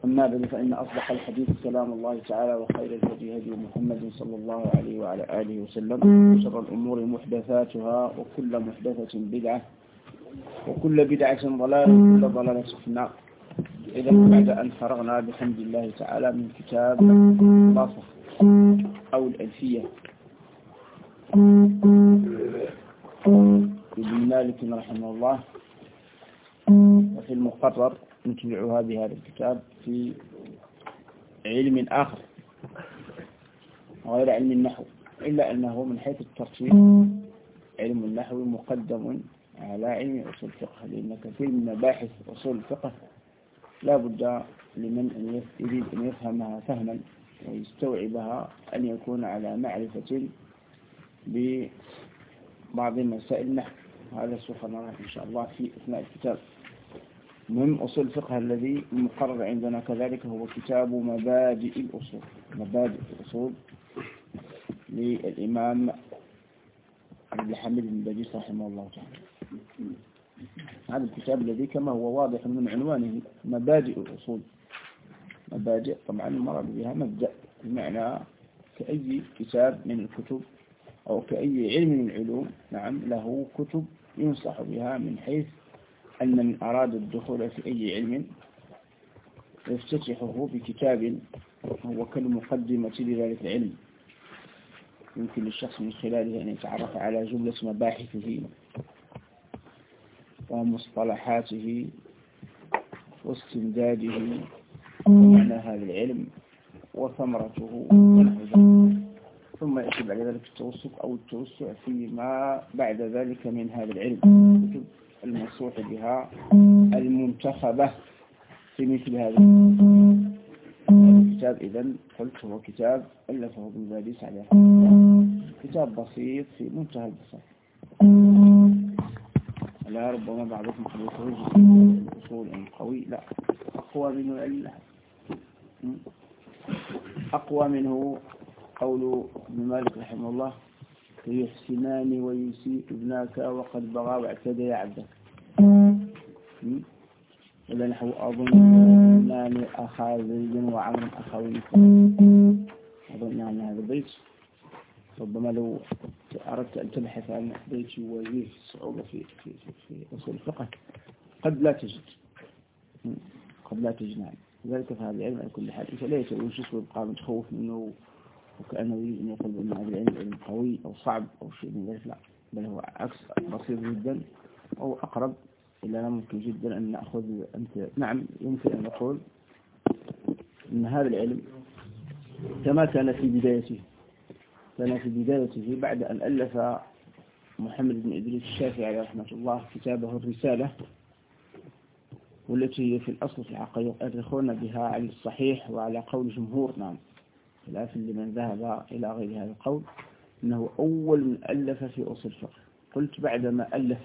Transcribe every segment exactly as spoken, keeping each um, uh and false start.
أما بعد فإن أصدق الحديث كلام الله تعالى وخير الهدي هدي محمد صلى الله عليه وعلى آله وسلم وشر الأمور محدثاتها وكل محدثة بدعة وكل بدعة ضلالة وكل ضلالة في النار. إذا بعد أن فرغنا بحمد الله تعالى من كتاب الخلاصة أو الألفية ابن مالك رحمه الله، وفي المقرر نتبعها بهذا الكتاب في علم آخر غير علم النحو، إلا أنه من حيث الترتيب علم النحو مقدم على علم أصول الفقه، لأن كثير من مباحث أصول الفقه لا بد لمن أن يريد أن يفهمها فهما ويستوعبها أن يكون على معرفة ببعض مسائل النحو. هذا سوف نراه إن شاء الله في أثناء الكتاب. مهم أصول الفقه الذي مقرر عندنا كذلك هو كتاب مبادئ الأصول، مبادئ الأصول للإمام عبد الحميد بن باديس رحمه الله تعالى. هذا الكتاب الذي كما هو واضح من عنوانه مبادئ الأصول، مبادئ طبعا المراد بها مبدأ، بمعنى كأي كتاب من الكتب أو كأي علم من العلوم نعم له كتب ينصح بها، من حيث أن من أراد الدخول في أي علم يفتتحه بكتاب هو كالمقدمة لذلك العلم، يمكن للشخص من خلاله أن يتعرف على جملة مباحثه ومصطلحاته واستمداده ومعنى هذا العلم وثمرته ونحو ذلك، ثم يأتي بعد ذلك التوسط أو التوسع فيما بعد ذلك من هذا العلم، الكتب المنصوح بها المنتخبة في مثل هذا الكتاب. إذن قلت هو كتاب ألفه ابن باديس عليه، كتاب بسيط في منتهى البساطة، لا ربما بعضكم قد يتوجه الأصول قوي، لا أقوى منه أقوى منه قول ابن مالك رحمه الله: يحسنان ويسيء ابناك وقد بغى واعتدى يا عبدك. إذا نحو أظنان أخا زيد وعمر أخوين. أظن يعني هذا البيت ربما لو أردت أن تبحث عن بيت يواجه صعوبة في في في أصول الفقه قد لا تجد قد لا تجد نعم. ذلك فهذا العلم على كل حال فليس يوجس ويبقى متخوف منه وكأنه يريد أن يقول أن هذا العلم علم قوي أو صعب أو شيء من ذلك، لا، بل هو عكس بسيط جدا أو أقرب إلى ممكن جدا أن نأخذ أنت نعم يمكن أن نقول أن هذا العلم كما كان في بدايته كان في بدايته بعد أن ألف محمد بن إدريس الشافعي عليه رحمة الله كتابه الرسالة، والتي هي في الأصل في العقيدة يؤرخون بها على الصحيح وعلى قول جمهور نعم، خلاف لمن ذهب إلى غير هذا القول أنه أول من ألف في أصول الفقه. قلت بعدما ألف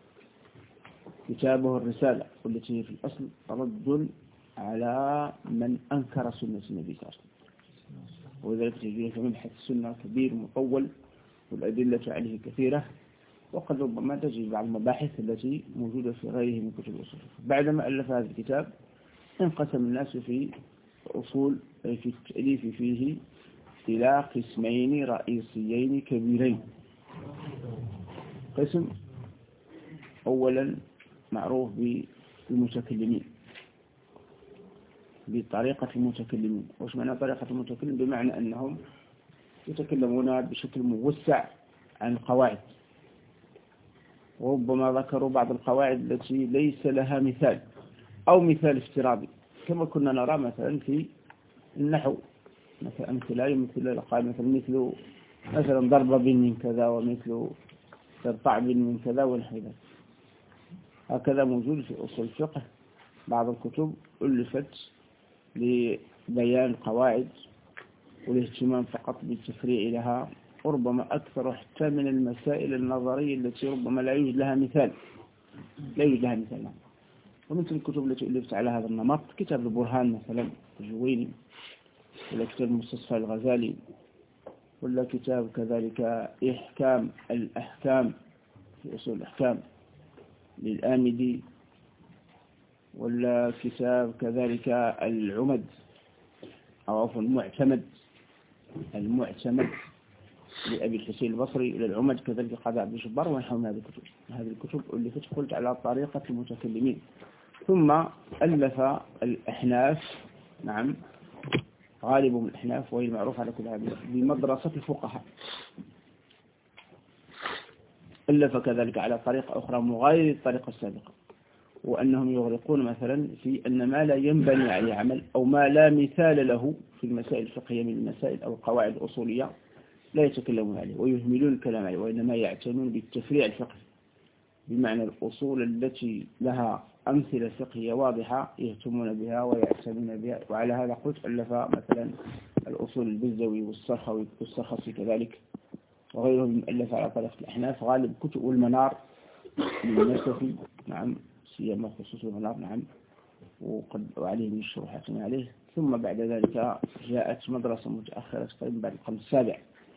كتابه الرسالة والتي هي في الأصل رد على من أنكر سنة النبي صلى الله عليه وسلم، وذلك تجيه في مبحث السنة كبير مطول والأدلة عليه كثيرة، وقد ربما تجد بعض المباحث التي موجودة في غيره من كتب الأصول. بعدما ألف هذا الكتاب انقسم الناس في أصول في التأليف فيه إلى قسمين رئيسيين كبيرين. قسم أولا معروف بالمتكلمين، بطريقة المتكلمين. وش معنى طريقة المتكلم؟ بمعنى أنهم يتكلمون بشكل موسع عن القواعد، وربما ذكروا بعض القواعد التي ليس لها مثال أو مثال افتراضي، كما كنا نرى مثلا في النحو مثلا أمثلة يمثل القاعدة مثلا مثل مثلا ضرب بن من كذا ومثل ترفع بن من كذا ونحو ذلك. هكذا موجود في أصول الفقه بعض الكتب ألفت لبيان القواعد والاهتمام فقط بالتفريع لها، وربما أكثر حتى من المسائل النظرية التي ربما لا يوجد لها مثال لا يوجد لها مثال ومثل الكتب التي ألفت على هذا النمط كتاب البرهان مثلا الجويني، ولا كتاب المستصفى الغزالي، ولا كتاب كذلك إحكام الأحكام في أصول الأحكام للآمدي، والكتاب كذلك العمد أو عفوا المعتمد المعتمد لأبي الحسين البصري إلى العمد كذلك قضاء عبد الجبار ونحو من هذه الكتب. هذه الكتب اللي قلت على طريقة المتكلمين. ثم ألف الأحناف، نعم غالبهم الأحناف وهي المعروف على كل هذه بمدرسة الفقهاء. ألف كذلك على طريقة أخرى مغايرة الطريقة السابقة، وأنهم يغرقون مثلا في أن ما لا ينبني عليه عمل أو ما لا مثال له في المسائل الفقهية من المسائل أو القواعد الأصولية لا يتكلمون عليه ويهملون الكلام عليه، وإنما يعتنون بالتفريع الفقهي، بمعنى الأصول التي لها أمثلة فقهية واضحة يهتمون بها ويعتنون بها. وعلى هذا قلت ألف مثلا الأصول البزوي والسرخوي والسرخسي كذلك وغيرهم ألف على طريقة الأحناف. غالب كتب المنار للنسفي، نعم سيما خصوص المنار، نعم وقد وعليه من الشروحات عليه. ثم بعد ذلك جاءت مدرسة متأخرة تقريبا بعد القرن السابع،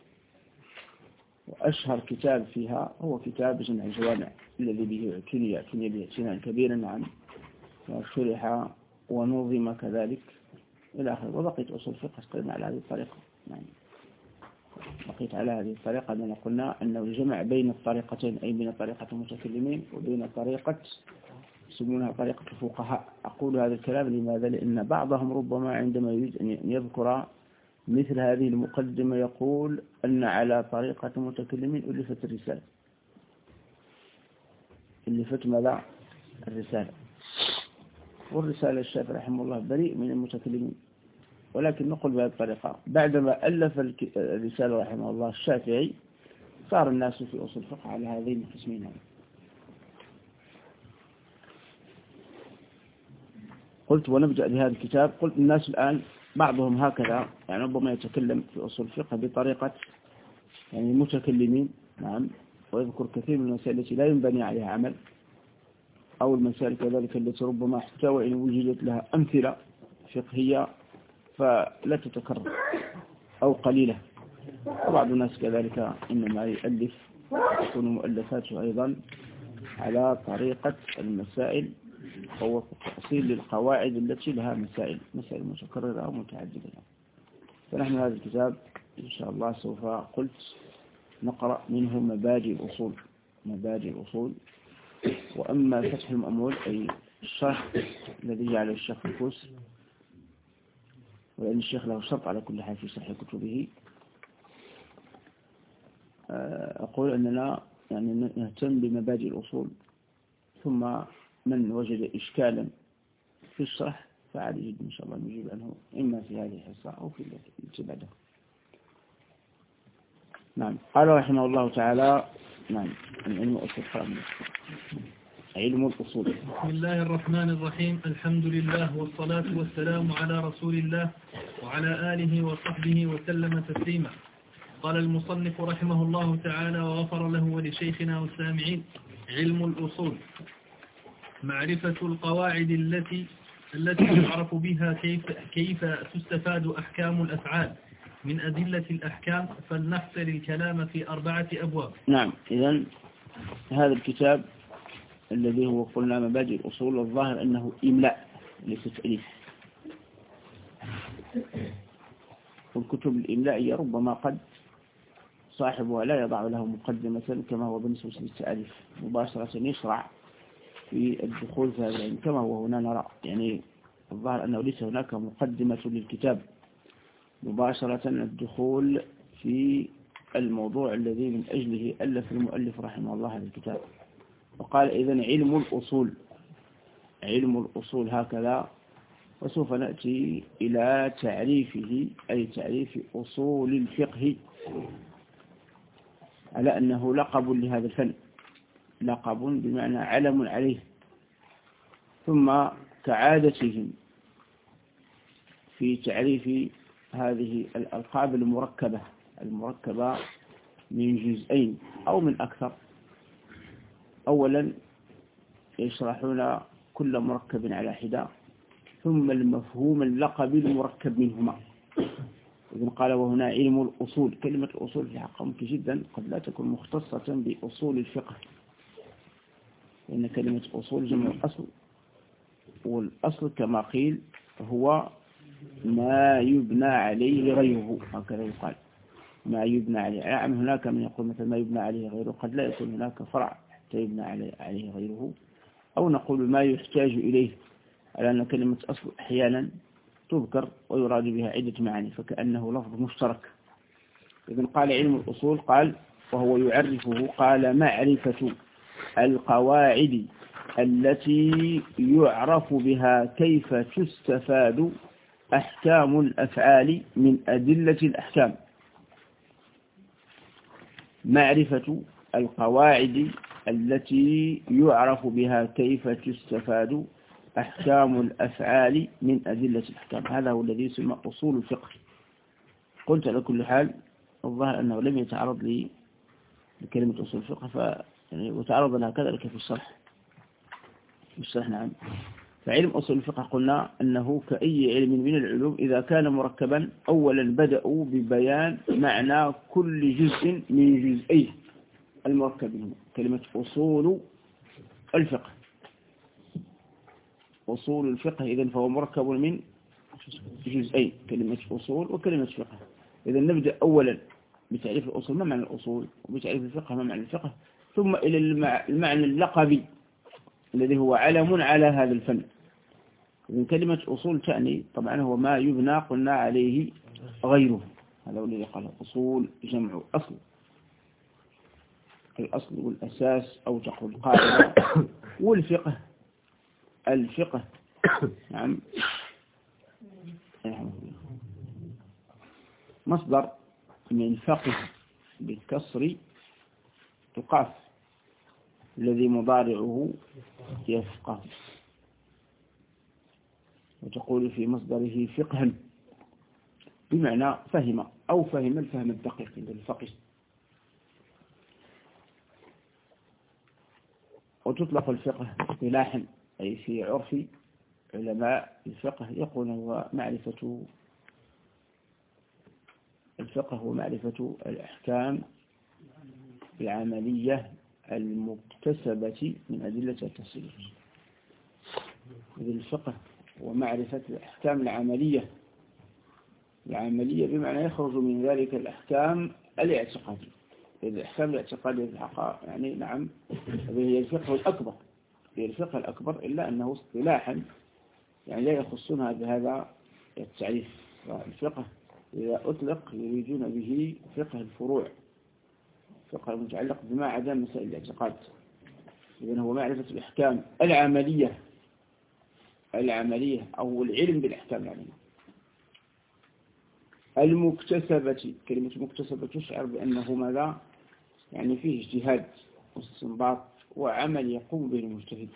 وأشهر كتاب فيها هو كتاب جمع الجوامع الذي به اعتني اعتني به اعتناء كبيرا، نعم وشرح ونظم كذلك إلى آخره. وبقيت أصول الفقه تقريبا على هذه الطريقة، نعم بقيت على هذه الطريقة أننا قلنا أنه الجمع بين الطريقتين، أي بين طريقة المتكلمين وبين طريقة يسمونها طريقة الفقهاء. أقول هذا الكلام لماذا؟ لأن بعضهم ربما عندما يريد أن يذكر مثل هذه المقدمة يقول أن على طريقة المتكلمين ألفت الرسالة. ألفت ماذا؟ الرسالة. والرسالة الشافعي رحمه الله بريء من المتكلمين، ولكن نقول بهذه الطريقة بعدما ألف الرسالة رحمه الله الشافعي صار الناس في أصول الفقه على هذين القسمين. قلت ونبدأ بهذا الكتاب. قلت الناس الآن بعضهم هكذا، يعني ربما يتكلم في أصول الفقه بطريقة يعني المتكلمين، نعم ويذكر كثير من المسائل التي لا ينبني عليها عمل، أو المسائل كذلك التي ربما حتى وإن وجدت لها أمثلة فقهية فلا تتكرر أو قليلة. وبعض الناس كذلك إنما يؤلف تكون مؤلفاته أيضا على طريقة المسائل أو تأصيل للقواعد التي لها مسائل مسائل متكررة أو متعددة. فنحن هذا الكتاب إن شاء الله سوف قلت نقرأ منه مبادئ الأصول مبادئ الأصول وأما فتح المأمول أي الشرح الذي جعله الشيخ الفوس، ولأن الشيخ له شرط على كل حال في شرح كتبه، أقول أننا يعني نهتم بمبادئ الأصول، ثم من وجد إشكالا في الشرح فعليه جدا إن شاء الله نجيب عنه إما في هذه الحصة أو في التي بعدها. نعم. قال رحمه الله تعالى، نعم العلم أصول علم الأصول. بسم الله الرحمن الرحيم. الحمد لله والصلاة والسلام على رسول الله وعلى آله وصحبه وسلم تسليما. قال المصنف رحمه الله تعالى وغفر له ولشيخنا والسامعين: علم الأصول معرفة القواعد التي التي يعرف بها كيف كيف تستفاد أحكام الأفعال من أدلة الأحكام. فلنحصر الكلام في أربعة أبواب. نعم. إذن هذا الكتاب الذي هو قلنا مبادئ الأصول، والظاهر أنه إملاء ليس تأليف. والكتب الإملائية ربما قد صاحبها لا يضع له مقدمة كما هو بالنسبة للتأليف، مباشرة يشرع في الدخول في هذا العلم كما هو هنا نرى. يعني الظاهر أنه ليس هناك مقدمة للكتاب، مباشرة الدخول في الموضوع الذي من أجله ألف المؤلف رحمه الله هذا الكتاب. وقال إذن علم الأصول علم الأصول هكذا. وسوف نأتي إلى تعريفه أي تعريف أصول الفقه على أنه لقب لهذا الفن، لقب بمعنى علم عليه. ثم كعادتهم في تعريف هذه الألقاب المركبة المركبة من جزئين أو من أكثر، أولا يشرحون كل مركب على حدة، ثم المفهوم اللقب المركب منهما. إذن قال وهنا علم الأصول. كلمة الأصول في حقها ممكن جدا قد لا تكون مختصة بأصول الفقه، لأن كلمة أصول جمع أصل، والأصل كما قيل هو ما يبنى عليه غيره، هكذا يقال ما يبنى عليه. يعني هناك من يقول مثلا ما يبنى عليه غيره، قد لا يكون هناك فرع حتى يبنى عليه غيره، أو نقول ما يحتاج إليه، على أن كلمة أصل أحيانا تذكر ويراد بها عدة معاني فكأنه لفظ مشترك. إذن قال علم الأصول قال وهو يعرفه قال معرفة القواعد التي يعرف بها كيف تستفاد أحكام الأفعال من أدلة الأحكام. معرفة القواعد التي يعرف بها كيف تستفاد أحكام الأفعال من أدلة الأحكام، هذا هو الذي يسمى أصول الفقه. قلت على كل حال الظاهر أنه لم يتعرض لي لكلمة أصول الفقه ف... يعني وتعرض لها كذلك في الشرح في الشرح نعم. فعلم أصول الفقه قلنا أنه كأي علم من العلوم إذا كان مركبا أولا بدأوا ببيان معنى كل جزء من جزئيه المركبين. كلمة أصول الفقه أصول الفقه إذن فهو مركب من جزئين، كلمة أصول وكلمة فقه. إذن نبدأ أولا بتعريف الأصول ما معنى الأصول، وبتعريف الفقه ما معنى الفقه، ثم إلى المعنى اللقبي الذي هو علم على هذا الفن. إذن كلمة أصول تعني طبعا هو ما يبنى قلنا عليه غيره، هذا هو الذي قال أصول جمع أصل، الأصل والأساس أو تقول القاعدة. والفقه الفقه نعم مصدر من فقه بالكسر تقاف الذي مضارعه يفقه، وتقول في مصدره فقها بمعنى فهم أو فهم الفهم الدقيق للفقه. وتطلق الفقه اصطلاحا أي في عرف علماء الفقه يقول هو معرفة الفقه ومعرفة الأحكام العملية المكتسبة من أدلة التفصيل. الفقه ومعرفة الأحكام العملية العملية بمعنى يخرج من ذلك الأحكام الاعتقادية. الأحكام الاعتقادية يعني نعم هي الفقه الأكبر، هي الفقه الأكبر، إلا أنه اصطلاحا يعني لا يخصونها بهذا التعريف. الفقه إذا أطلق يريدون به فقه الفروع، فقه المتعلق بما عدا مسائل الاعتقاد. إذن هو معرفة الأحكام العملية العملية أو العلم بالأحكام العملية المكتسبة. كلمة مكتسبة تشعر بأنه ماذا يعني فيه اجتهاد واستنباط وعمل يقوم به المجتهد.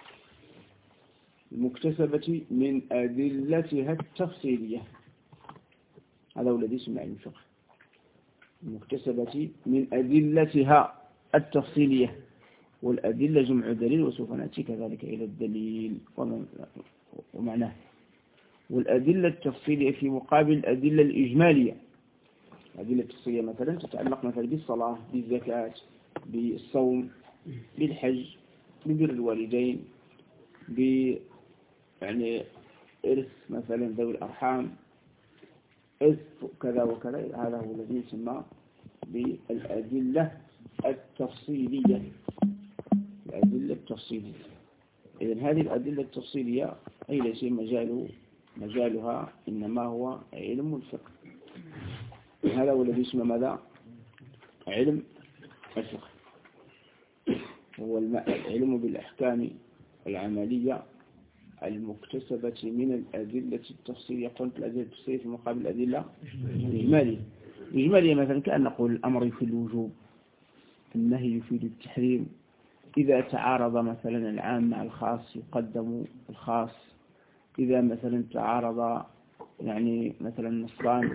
المكتسبة من أدلتها التفصيلية، هذا هو الذي يسمى علم الفقه. المكتسبة من أدلتها التفصيلية، والأدلة جمع دليل وسوف نأتي كذلك إلى الدليل ومعناه. والأدلة التفصيلية في مقابل الأدلة الإجمالية. الأدلة التفصيلية مثلا تتعلق مثلا بالصلاة، بالزكاة، بالصوم، بالحج، ببر الوالدين، ب يعني إرث مثلا ذوي الأرحام، إرث كذا وكذا. هذا هو الذي يسمى بالأدلة التفصيلية. الأدلة التفصيلية. إذن هذه الأدلة التفصيلية أي ليس مجال مجالها إنما هو علم الفقه. هذا هو الذي يسمى ماذا؟ علم الفقه. هو العلم بالأحكام العملية المكتسبة من الأدلة التفصيلية. قلت الأدلة التفصيلية في مقابل الأدلة الإجمالية. الإجمالية مثلا كأن نقول الأمر يفيد الوجوب، النهي يفيد التحريم. إذا تعارض مثلا العام مع الخاص يقدم الخاص. إذا مثلا تعارض يعني مثلا نصان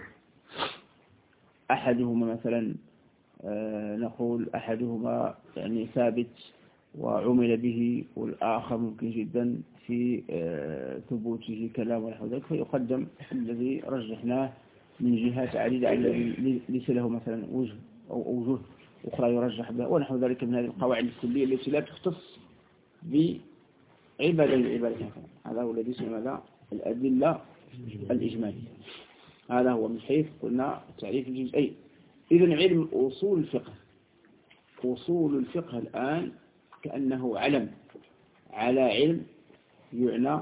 أحدهما مثلا آه نقول أحدهما يعني ثابت وعمل به، والآخر ممكن جدا في آه ثبوته كلام ونحو ذلك، فيقدم الذي رجحناه من جهات عديدة الذي ليس له مثلا وجه أو أوجه أخرى يرجح بها ونحو ذلك من هذه القواعد الكلية التي لا تختص عبادة من عبادة. هذا هو الذي يسمى ماذا؟ الأدلة الإجمالية. هذا هو من حيث قلنا تعريف الجزئين. إذن علم أصول الفقه، أصول الفقه الآن كأنه علم على علم يعنى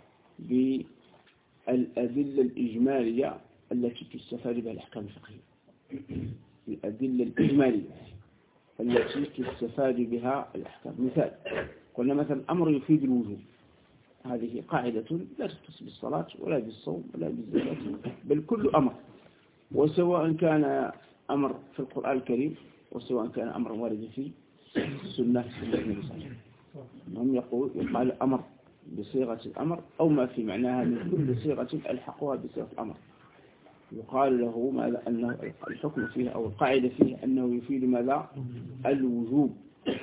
بالأدلة الإجمالية التي تستفاد بها الأحكام الفقهية. الأدلة الإجمالية التي تستفاد بها الأحكام. مثال، قلنا مثلا الأمر يفيد الوجوب، هذه قاعدة لا تختص بالصلاة ولا بالصوم ولا بالزكاة، بل كل أمر، وسواء كان أمر في القرآن الكريم وسواء كان أمر وارد في السنة النبي صلى الله عليه وسلم. هم يقول يقال أمر بصيغة الأمر أو ما في معناها من كل صيغة ألحقها بصيغة الأمر، يقال له ماذا؟ أنه الحكم فيه أو القاعدة فيه أنه يفيد ماذا؟ الوجوب.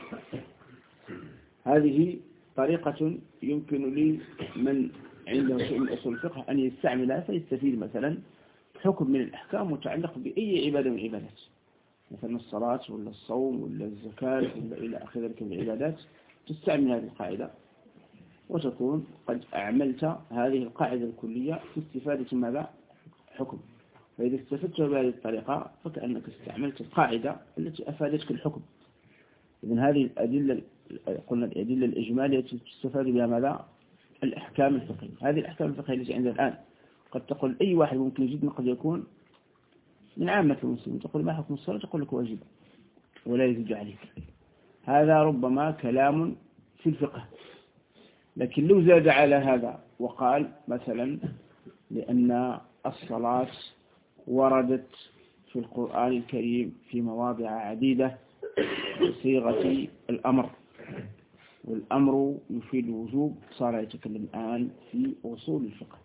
هذه طريقة يمكن لي من عنده شيء من أصول الفقه أن يستعملها فيستفيد مثلا حكم من الأحكام متعلق بأي عبادة من العبادات، مثلا الصلاة ولا الصوم ولا الزكاة ولا إلى آخر ذلك من العبادات، تستعمل هذه القاعدة وتكون قد أعملت هذه القاعدة الكلية في استفادة ماذا؟ حكم. فإذا استفدت بهذه الطريقة فكأنك استعملت القاعدة التي أفادتك الحكم. إذن هذه الأدلة، قلنا الأدلة الإجمالية التي تستفاد بها ماذا؟ الأحكام الفقهية. هذه الأحكام الفقهية التي عندنا الآن قد تقول أي واحد ممكن جدا قد يكون من عامة المسلمين تقول ما حكم الصلاة؟ تقول لك واجب ولا يزيد عليك. هذا ربما كلام في الفقه، لكن لو زاد على هذا وقال مثلا لأن الصلاة وردت في القرآن الكريم في مواضع عديدة بصيغة الأمر، والأمر يفيد الوجوب، صار يتكلم الآن في أصول الفقه.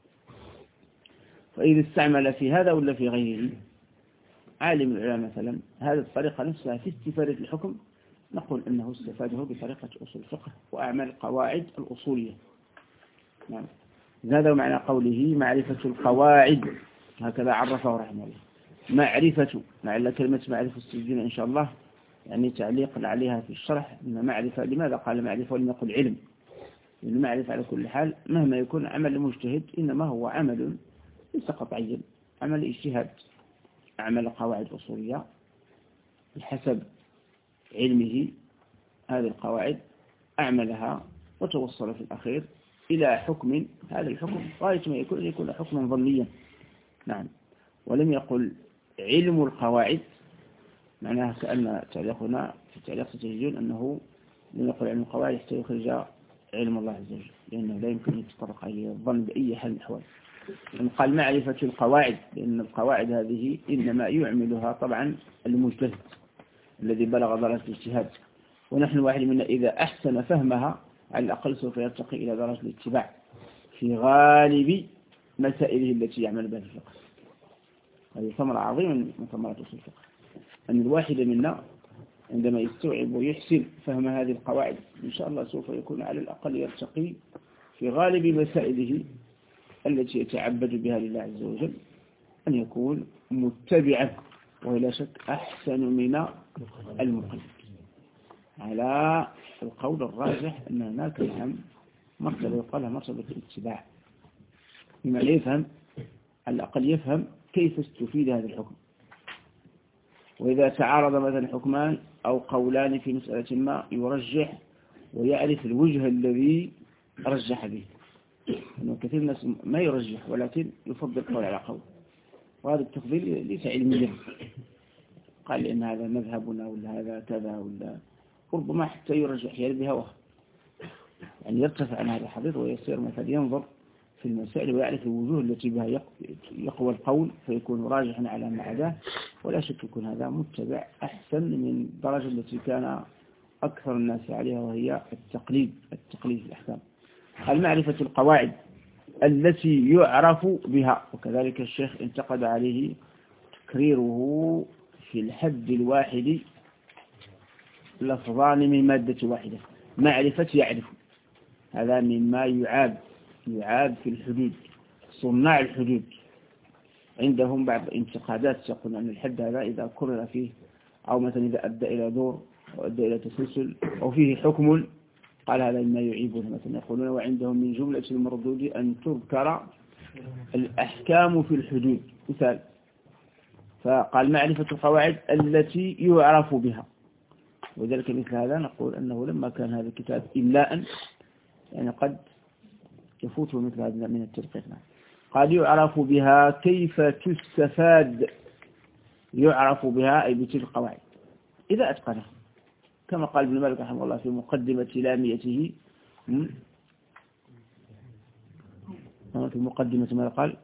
فإذا استعمل في هذا ولا في غيره عالم العلماء مثلا هذه الطريقة نفسها في استفادة الحكم، نقول أنه استفاده بطريقة أصول الفقه وأعمال القواعد الأصولية. نعم. هذا معنى قوله معرفة القواعد، هكذا عرفه رحمه الله. معرفة، مع كلمة معرفة السجين إن شاء الله يعني تعليق عليها في الشرح. إن معرفة، لماذا قال معرفة ولم يقل علم؟ لأن معرفة على كل حال مهما يكون عمل المجتهد إنما هو عمل ليس قطعيا، عمل اجتهاد، أعمل قواعد أصولية بحسب علمه هذه القواعد، أعملها وتوصل في الأخير إلى حكم. هذا الحكم غاية ما يكون أن يكون حكما ظنيا. نعم. ولم يقل علم القواعد، معناها كأن تعليقنا في تعليق ستجدون أنه لم يقل علم القواعد حتى يخرج علم الله عز وجل، لأنه لا يمكن أن يتطرق إليه الظن بأي حال من الأحوال. قال معرفة القواعد، لأن القواعد هذه إنما يعملها طبعا المجتهد الذي بلغ درجة الاجتهاد، ونحن واحد منا إذا أحسن فهمها على الأقل سوف يرتقي إلى درجة الاتباع في غالب مسائله التي يعمل بها الفقه. هذه ثمرة عظيمة من ثمرات أصول الفقه، أن الواحد منا عندما يستوعب ويحسن فهم هذه القواعد إن شاء الله سوف يكون على الأقل يرتقي في غالب مسائله التي يتعبد بها لله عز وجل أن يكون متبعا، ولا شك أحسن من المقلد. على القول الراجح أن هناك الهم مرتبة يقال مرتبة الاتباع، بمعنى يفهم على الأقل يفهم كيف استفيد هذا الحكم، وإذا تعارض مثلا حكمان أو قولان في مسألة ما يرجح ويعرف الوجه الذي رجح به. أنه كثير من الناس ما يرجح ولكن يفضل قول على قول، وهذا التفضيل ليس علميا، قال لأن هذا مذهبنا ولا هذا كذا، ولا ربما حتى يرجح بهواه، يعني يرتفع عن هذا الحديث ويصير مثلا ينظر في المسائل ويعرف الوجوه التي بها يقوى القول فيكون راجحا على ما عداه، ولا شك يكون هذا متبع أحسن من الدرجة التي كان أكثر الناس عليها وهي التقليد التقليد في الأحكام. المعرفة القواعد التي يعرف بها، وكذلك الشيخ انتقد عليه تكريره في الحد الواحد لفظان من مادة واحدة. معرفة يعرف، هذا مما يعاب يعاب في الحدود. صناع الحدود عندهم بعض انتقادات يقول أن الحد هذا إذا كرر فيه أو مثلا إذا أدى إلى دور أو أدى إلى تسلسل أو فيه حكم قال هذا مما يعيبه مثلا، يقولون وعندهم من جملة المردود أن تذكر الأحكام في الحدود مثال. فقال معرفة القواعد التي يعرف بها، وذلك مثل هذا نقول أنه لما كان هذا الكتاب إملاء يعني قد يفوته مثل هذا من التدقيق. قد يعرف بها كيف تستفاد، يعرف بها أي بتلك القواعد إذا أتقنها، كما قال ابن مالك رحمه الله في مقدمة لاميته، في مقدمة ما قال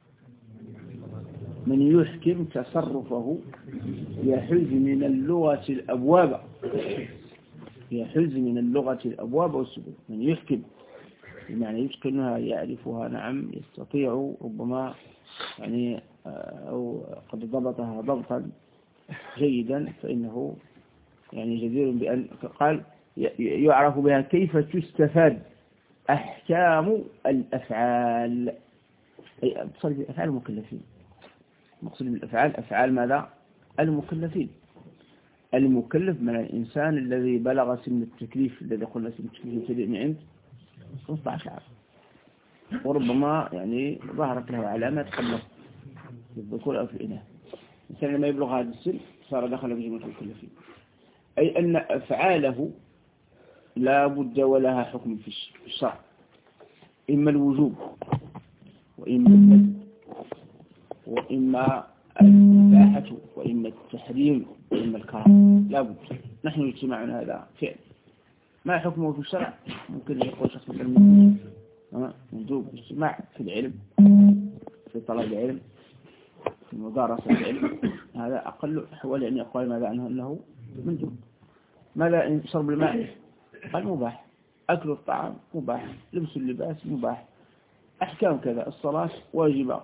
من يحكم تصرفه يحز من اللغة الأبواب، يحز من اللغة الأبواب والسبل. من يحكم بمعنى يتقنها يعرفها، نعم يستطيع ربما يعني أو قد ضبطها ضبطا جيدا، فإنه يعني جدير بأن قال يعرف بها كيف تستفاد أحكام الأفعال، أي أبصر بأفعال المكلفين. مقصود بالأفعال أفعال ماذا؟ المكلفين. المكلف من الإنسان الذي بلغ سن التكليف، الذي قلنا سن التكليف يبتدئ من عند خمسة عشر عام، وربما يعني ظهرت له علامات قبل الذكور أو في الإناث. الإنسان لما يبلغ هذا السن صار دخل في جملة المكلفين، أي أن أفعاله لا بد ولها حكم في الشرع، إما الوجوب وإما الندب وإما الإباحة وإما التحريم وإما الكراهة، لا بد. نحن اجتماعنا هذا فعل ما حكمه في الشرع، ممكن يقول شخص مثلا وجوب الاجتماع في العلم، في طلب العلم، في مدارسة العلم، هذا أقل حوالي أن يقول ماذا عنه أنه مندوب. ماذا إن شرب الماء؟ قال مباح. أكل الطعام مباح. لبس اللباس مباح. أحكام كذا، الصلاة واجبة،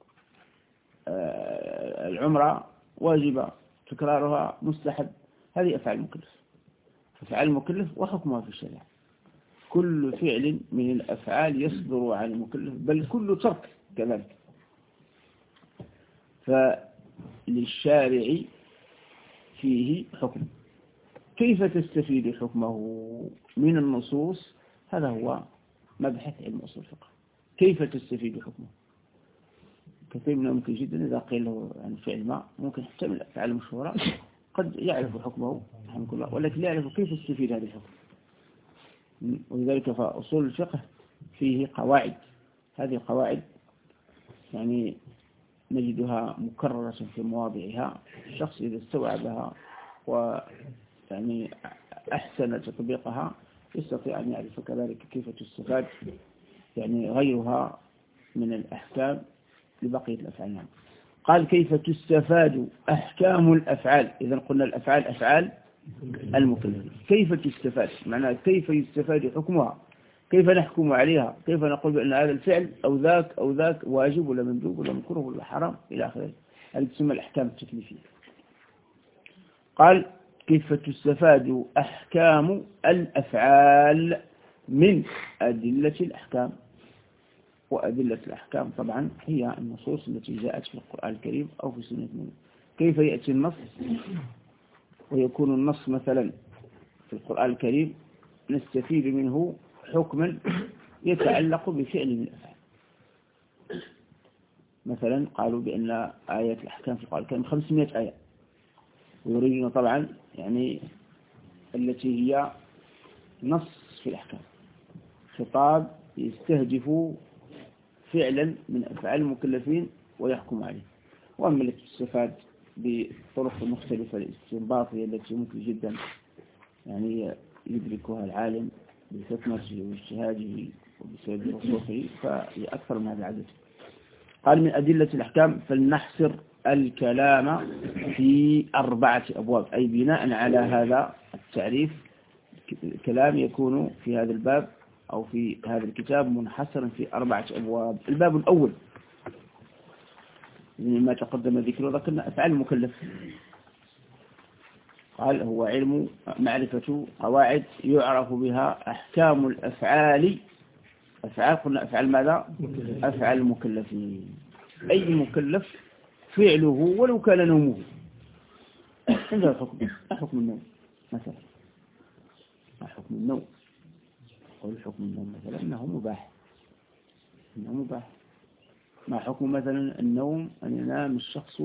العمرة واجبة، تكرارها مستحب. هذه أفعال المكلف، أفعال المكلف وحكمها في الشريعة. كل فعل من الأفعال يصدر عن المكلف، بل كل ترك كذلك. فللشارع فيه حكم. كيف تستفيد حكمه من النصوص؟ هذا هو مبحث علم أصول الفقه. كيف تستفيد حكمه؟ كثير منهم ممكن جدا إذا قيل له عن فعل ما ممكن حتى من الأفعال المشهورة قد يعرف حكمه رحمه الله، ولكن لا يعرف كيف يستفيد هذا الحكم. ولذلك فأصول الفقه فيه قواعد. هذه القواعد يعني نجدها مكررة في مواضعها. الشخص إذا استوعبها ويعني أحسن تطبيقها يستطيع أن يعرف كذلك كيف تستفاد يعني غيرها من الأحكام لبقية الأفعال. نعم. قال كيف تستفاد أحكام الأفعال. إذا قلنا الأفعال أفعال المكلفين، كيف تستفاد معناها كيف يستفاد حكمها، كيف نحكم عليها، كيف نقول بأن هذا الفعل أو ذاك أو ذاك واجب ولا مندوب ولا مكروه ولا حرام إلى آخره. هذه تسمى الأحكام التكليفية. قال كيف تستفاد أحكام الأفعال من أدلة الأحكام. وأدلة الأحكام طبعا هي النصوص التي جاءت في القرآن الكريم أو في سنة النبي. كيف يأتي النص ويكون النص مثلا في القرآن الكريم نستفيد منه حكما يتعلق بفعل من الأفعال. مثلا قالوا بأن آيات الأحكام في القرآن الكريم خمسمائة آية، ويريدون طبعا يعني التي هي نص في الأحكام، خطاب يستهدف فعلا من أفعال المكلفين ويحكم عليه. وأما التي تستفاد بطرق مختلفة الاستنباط هي التي ممكن جدا يعني يدركها العالم بحكمته واجتهاده وبسبب رسوخه، فهي أكثر من هذا العدد. قال من أدلة الأحكام فلنحصر الكلام في أربعة أبواب، أي بناء على هذا التعريف كلام يكون في هذا الباب أو في هذا الكتاب منحصرا في أربعة أبواب. الباب الأول مما تقدم ذكره ذكرنا أفعال المكلف. قال هو علم معرفة قواعد يعرف بها أحكام الأفعال. أفعال قلنا أفعال ماذا؟ أفعال المكلفين. أي مكلف فعله ولو كان نومه عندها حكم. ما حكم النوم مثلا؟ ما حكم النوم؟ نقول حكم النوم مثلا أنه مباح، أنه مباح. ما حكم مثلا النوم أن ينام الشخص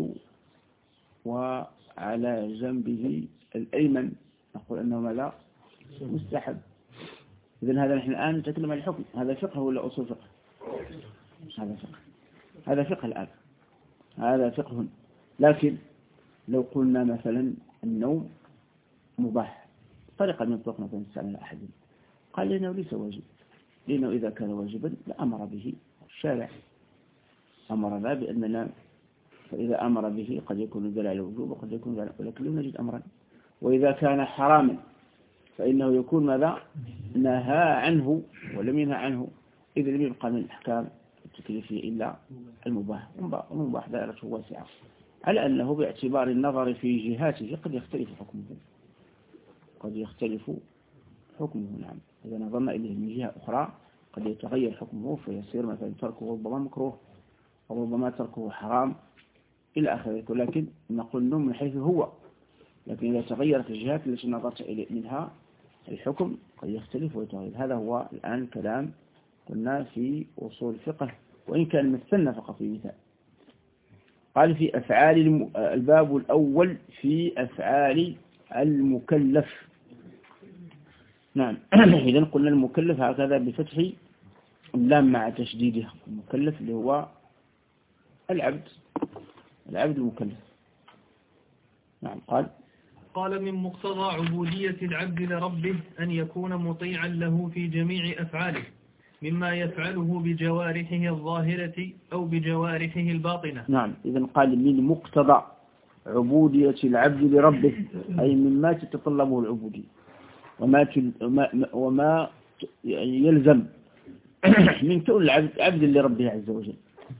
وعلى جنبه الأيمن، نقول أنه لا مستحب. إذن هذا نحن الآن نتكلم عن الحكم، هذا فقه ولا أصول فقه؟ هذا فقه، هذا فقه الآن، هذا فقه. لكن لو قلنا مثلا النوم مباح، طريقة من طرق مثلا نسأل أحد قال لنا ليس واجب، لأنه إذا كان واجبا لأمر به الشارع، أمرنا بأننا، فإذا أمر به قد يكون دلالة على الوجوب وقد يكون دلالة، ولكن لم نجد أمرا. وإذا كان حراما فإنه يكون ماذا؟ نهى عنه ولم ينهى عنه، إذا لم يبقى من الأحكام التكليفية إلا المباح، المباح دائرته واسعة، على أنه باعتبار النظر في جهاته قد يختلف حكمه، قد يختلف حكمه. نعم، إذا نظرنا إليه من جهة أخرى قد يتغير حكمه، فيصير مثلا تركه ربما مكروه أو ربما تركه حرام إلى آخره. ولكن نقول النوم من حيث هو، لكن إذا تغيرت الجهات التي نظرت إليه منها الحكم قد يختلف ويتغير. هذا هو الآن كلام قلنا في أصول الفقه، وإن كان مثلنا فقط في مثال. قال في أفعال الم... الباب الأول في أفعال المكلف. نعم. إذن قلنا المكلف هكذا بفتح اللام مع تشديدها، المكلف اللي هو العبد، العبد المكلف. نعم. قال قال من مقتضى عبودية العبد لربه أن يكون مطيعا له في جميع أفعاله، مما يفعله بجوارحه الظاهرة أو بجوارحه الباطنة. نعم. إذن قال من مقتضى عبودية العبد لربه، أي مما تتطلبه العبودية وما تل... وما... وما يلزم من كون العبد عبد لربه عز وجل،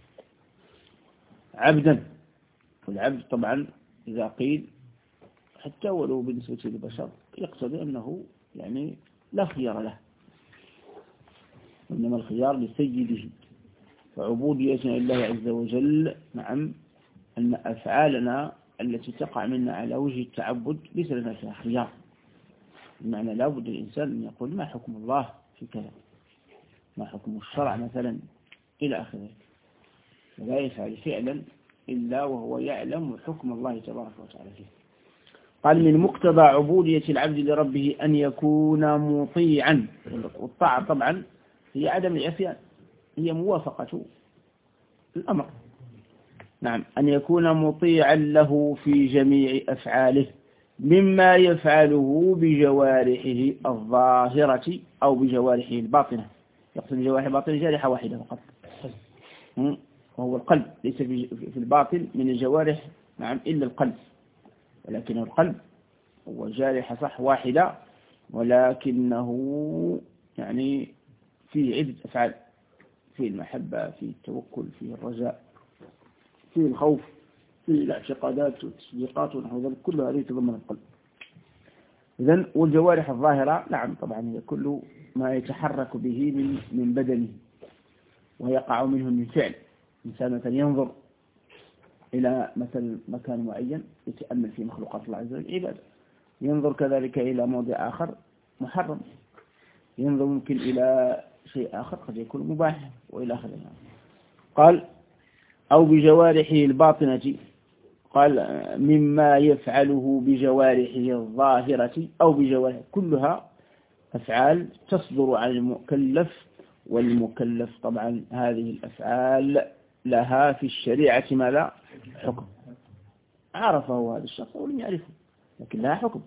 عبدا. والعبد طبعا إذا قيل حتى ولو بالنسبة للبشر يقتضي أنه يعني لا خيار له، إنما الخيار لسيده. فعبوديتنا لله عز وجل، نعم، أن أفعالنا التي تقع منا على وجه التعبد ليس لنا فيها خيار، بمعنى لا بد الإنسان أن يقول ما حكم الله في كذا، ما حكم الشرع مثلا إلى آخره، ولا يفعل فعلا إلا وهو يعلم حكم الله تبارك وتعالى فيه. قال من مقتضى عبودية العبد لربه أن يكون مطيعا، والطاعة طبعا هي عدم العصيان، هي موافقة الأمر. نعم. أن يكون مطيعا له في جميع أفعاله، مما يفعله بجوارحه الظاهرة أو بجوارحه الباطنة. يقصد بجوارح الباطنة جارحة واحدة فقط، وهو القلب، ليس في الباطن من الجوارح، نعم، إلا القلب، ولكن القلب هو جارحة صح واحدة، ولكنه يعني فيه عدة أفعال، فيه المحبة، فيه التوكل، فيه الرجاء، فيه الخوف، فيه الاعتقادات والتصديقات ونحو ذلك، كل هذه تضمن القلب. إذن والجوارح الظاهرة نعم طبعا هي كل ما يتحرك به من من بدنه ويقع منه من فعل. إنسان مثلا ينظر إلى مثل مكان معين يتأمل في مخلوقات الله عز وجل عبادة، ينظر كذلك إلى موضع آخر محرم، ينظر ممكن إلى شيء آخر قد يكون مباح وإلى آخره. قال أو بجوارحه الباطنة، قال مما يفعله بجوارحه الظاهرة أو بجوارحه، كلها أفعال تصدر عن المكلف، والمكلف طبعا هذه الأفعال لها في الشريعة ما لا حكم، عرفه هذا الشخص ولم يعرفه، لكن لها حكم،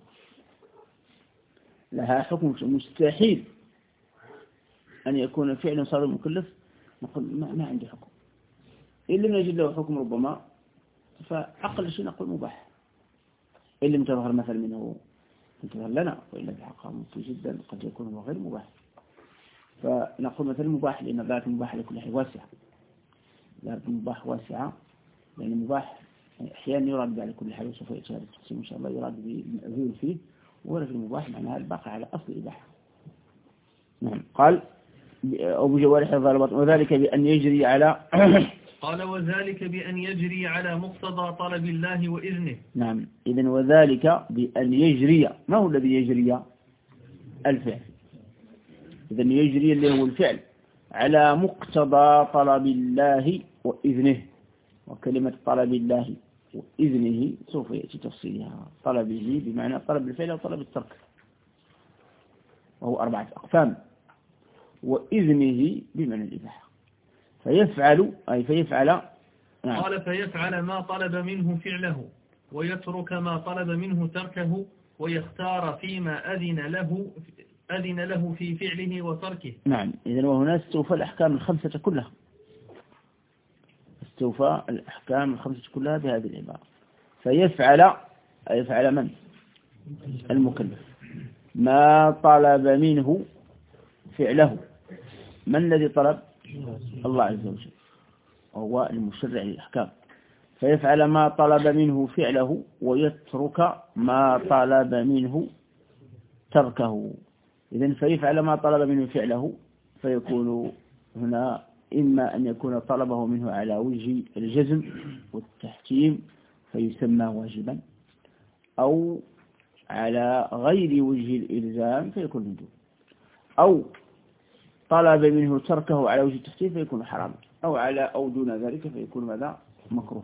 لها حكم. مستحيل أن يكون فعلا صار المكلف نقول ما, ما عندي حكم، إن لم نجد له حكم ربما فأقل شيء نقول مباح، إن لم تظهر مثل منه تظهر لنا، وإلا بحقها ممكن جدا قد يكون غير مباح. فنقول مثل مباح لأن ذات المباح لكل حي واسعة، ذات المباح واسعة، لأن المباح أحيانا يراد على كل حي، وسوف يأتي هذا التقسيم إن شاء الله، يراد بالمأذون فيه، ولا في المباح معناها الباقي على أصل الإباحة. نعم. قال أو بجوارح الظالمات، وذلك بأن يجري على قال وذلك بأن يجري على مقتضى طلب الله وإذنه. نعم. إذن وذلك بأن يجري، ما هو الذي يجري؟ الفعل، إذن يجري اللي هو الفعل على مقتضى طلب الله وإذنه. وكلمة طلب الله وإذنه سوف يأتي تفصيلها. طلبه بمعنى طلب الفعل أو طلب الترك، وهو أربعة أقسام. وإذنه بمعنى الإباحة. فيفعل أي فيفعل نعم. قال فيفعل ما طلب منه فعله ويترك ما طلب منه تركه ويختار فيما أذن له أذن له في فعله وتركه. نعم. إذن وهنا استوفى الأحكام الخمسة كلها. استوفى الأحكام الخمسة كلها بهذه العبارة. فيفعل يفعل من؟ المكلف ما طلب منه فعله. من الذي طلب؟ الله عز وجل، وهو المشرع للأحكام. فيفعل ما طلب منه فعله ويترك ما طلب منه تركه. إذن فيفعل ما طلب منه فعله، فيكون هنا إما أن يكون طلبه منه على وجه الجزم والتحتيم فيسمى واجبا، أو على غير وجه الإلزام فيكون مندوب، أو طلب منه تركه على وجه التحتيم فيكون حراما، أو على أو دون ذلك فيكون ماذا؟ مكروه،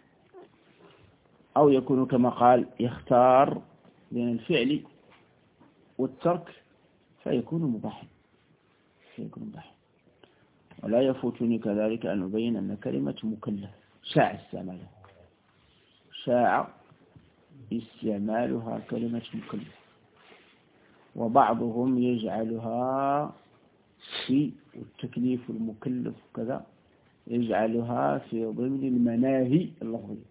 أو يكون كما قال يختار بين الفعل والترك فيكون مباحا فيكون مباحا. ولا يفوتني كذلك أن أبين أن كلمة مكلف شاع استعمالها شاع استعمالها كلمة مكلف، وبعضهم يجعلها في التكليف المكلف كذا يجعلها في ضمن المناهي اللفظية،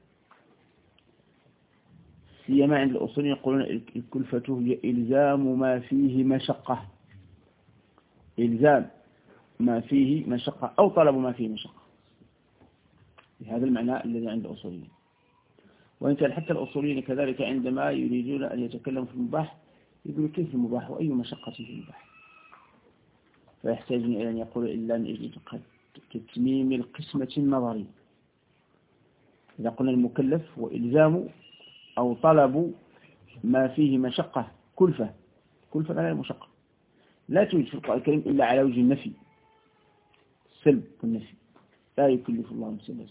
سيما عند الأصول يقولون الكلفة هي إلزام ما فيه مشقة، إلزام ما فيه مشقة أو طلب ما فيه مشقة، بهذا المعنى الذي عند الأصوليين. وإن كان حتى الأصوليين كذلك عندما يريدون أن يتكلموا في المباح يقولوا كيف المباح وأي مشقة في المباح، فيحتاجون إلى أن يقولوا إلا من أجل تتميم القسمة النظرية. إذا قلنا المكلف وإلزام أو طلب ما فيه مشقة كلفة كلفة على المشقة لا توجد في القرآن الكريم إلا على وجه النفي، السلب والنفي. لا يكلف الله نفسا إلا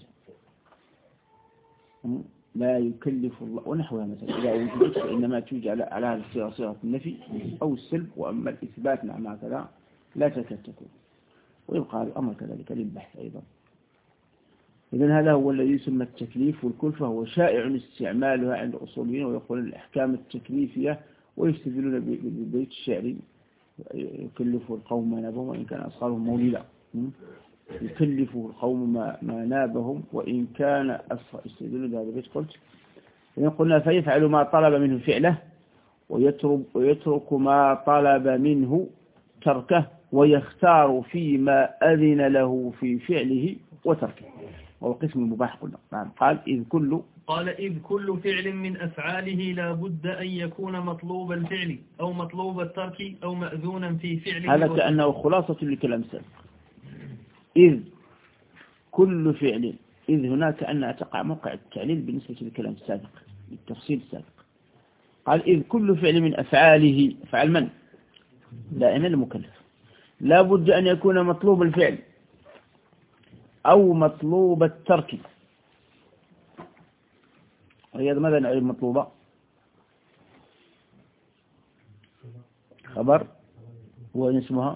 وسعها، لا يكلف الله ونحوها مثلا إذا وجدت فإنما توجد على على هذه الصيغة صيغة النفي أو السلب، وأما الإثبات مع ما كذا لا تكاد تكون، ويبقى هذا الأمر كذلك للبحث أيضا. إذن هذا هو الذي يسمى التكليف والكلفة، هو شائع استعمالها عند الأصوليين، ويقولون الأحكام التكليفية ويستدلون ببيت الشعر يكلف القوم ما نابهم وإن كان أصغرهم مولدا، يكلف القوم ما, ما نابهم وإن كان أصغر، يستدلون بهذا البيت. قلت إذن قلنا فيفعل ما طلب منه فعله ويترك, ويترك ما طلب منه تركه ويختار فيما أذن له في فعله وتركه، وهو قسم المباح قلنا. نعم. قال إذ كل قال إذ كل فعل من أفعاله لا بد أن يكون مطلوب الفعل أو مطلوب الترك أو مأذونا في فعله. هذا كأنه خلاصة لكلام سابق. إذ كل فعل، إذ هناك كأنها تقع موقع التعليل بالنسبة للكلام السابق بالتفصيل السابق. قال إذ كل فعل من أفعاله، أفعال من؟ دائما المكلف، لا بد أن يكون مطلوب الفعل أو مطلوب الترك. وهي ماذا نعرف مطلوبة؟ خبر هو اسمها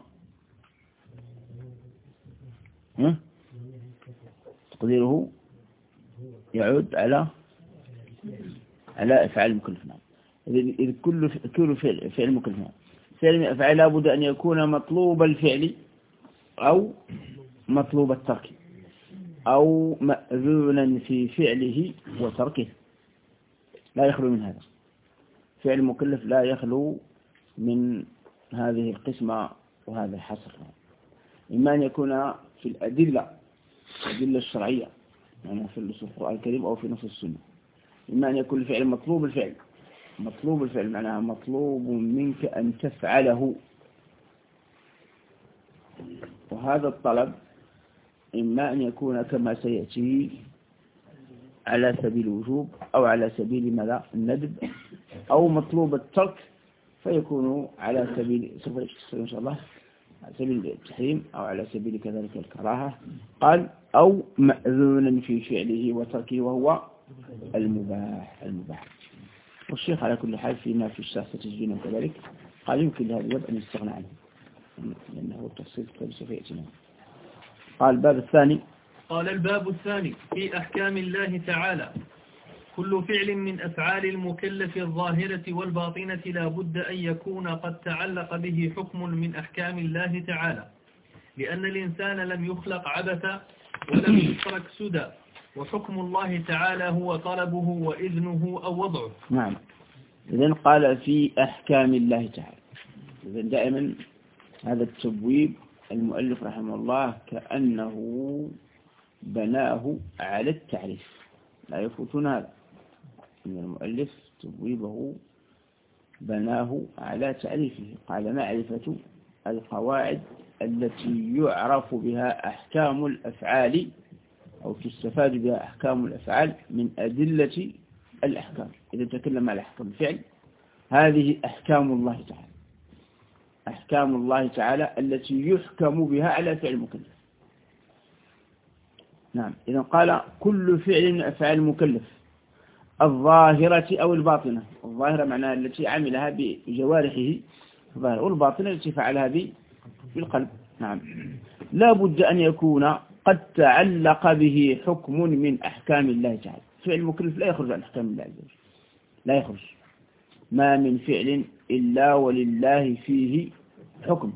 تقديره يعود على على أفعال المكلف. إذ كل كل فعل فعل مكلف فعل من أفعال لا بد أن يكون مطلوب الفعل أو مطلوب الترك أو مأذونا في فعله وتركه، لا يخلو من هذا. فعل المكلف لا يخلو من هذه القسمة وهذا الحصر، إما أن يكون في الأدلة الأدلة الشرعية يعني في القرآن الكريم أو في نص السنة، إما أن يكون الفعل مطلوب الفعل مطلوب الفعل معناها مطلوب منك أن تفعله، وهذا الطلب إما أن يكون كما سيأتي على سبيل الوجوب أو على سبيل ماذا الندب، أو مطلوب الترك فيكون على سبيل سوف يشتغل إن شاء الله على سبيل التحريم أو على سبيل كذلك الكراهة. قال أو مأذونا في فعله وتركه وهو المباح المباح. والشيخ على كل حال فيما في الشخص تسجيل وكذلك قال يمكن لهذا الباب أن يستغنى عنه لأنه التفصيل كتاب سوف يأتينا. قال الباب الثاني. قال الباب الثاني في أحكام الله تعالى. كل فعل من أفعال المكلف الظاهرة والباطنة لا بد أن يكون قد تعلق به حكم من أحكام الله تعالى، لأن الإنسان لم يخلق عبثا ولم يترك سدى، وحكم الله تعالى هو طلبه وإذنه أو وضعه. نعم. إذن قال في أحكام الله تعالى. إذن دائما هذا التبويب المؤلف رحمه الله كأنه بناه على التعريف، لا يفوتون هذا إن المؤلف تبويبه بناه على تعريفه. قال معرفة القواعد التي يعرف بها أحكام الأفعال أو تستفاد بها أحكام الأفعال من أدلة الأحكام. إذا تكلم على أحكام الفعل هذه أحكام الله تعالى، أحكام الله تعالى التي يحكم بها على فعل المكلف. نعم. إذا قال كل فعل من أفعال المكلف الظاهرة أو الباطنة. الظاهرة معناها التي عملها بجوارحه الظاهرة، والباطنة التي فعلها بالقلب. نعم. لا بد أن يكون قد تعلق به حكم من أحكام الله تعالى. فعل المكلف لا يخرج عن أحكام الله عز وجل، لا يخرج. ما من فعل إلا ولله فيه حكم.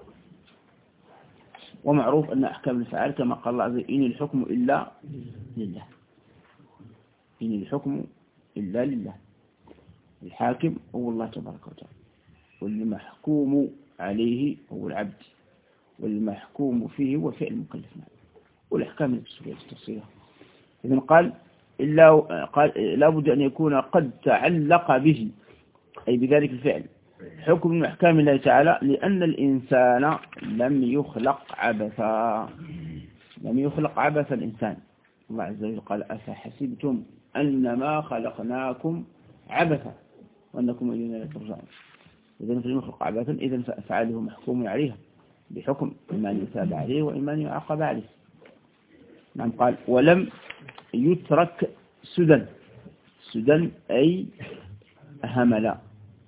ومعروف أن أحكام الفعال كما قال الله عز وجل إن الحكم إلا لله، إن الحكم إلا لله. الحاكم هو الله تبارك وتعالى، والمحكوم عليه هو العبد، والمحكوم فيه هو فعل المكلف. والأحكام التفصيلية. إذن قال إلا قال لا بد أن يكون قد تعلق به أي بذلك الفعل حكم من أحكام الله تعالى، لأن الإنسان لم يخلق عبثا، لم يخلق عبث الإنسان. الله عز وجل قال أفحسبتم أنما خلقناكم عبثا وأنكم إلينا لا ترجعون. إذن في المخلق عبثا إذن فأفعاله محكوم عليها بحكم إما أن يثاب عليه وإما أن يعاقب عليه. نعم. قال ولم يترك سدى. سدى أي هملا.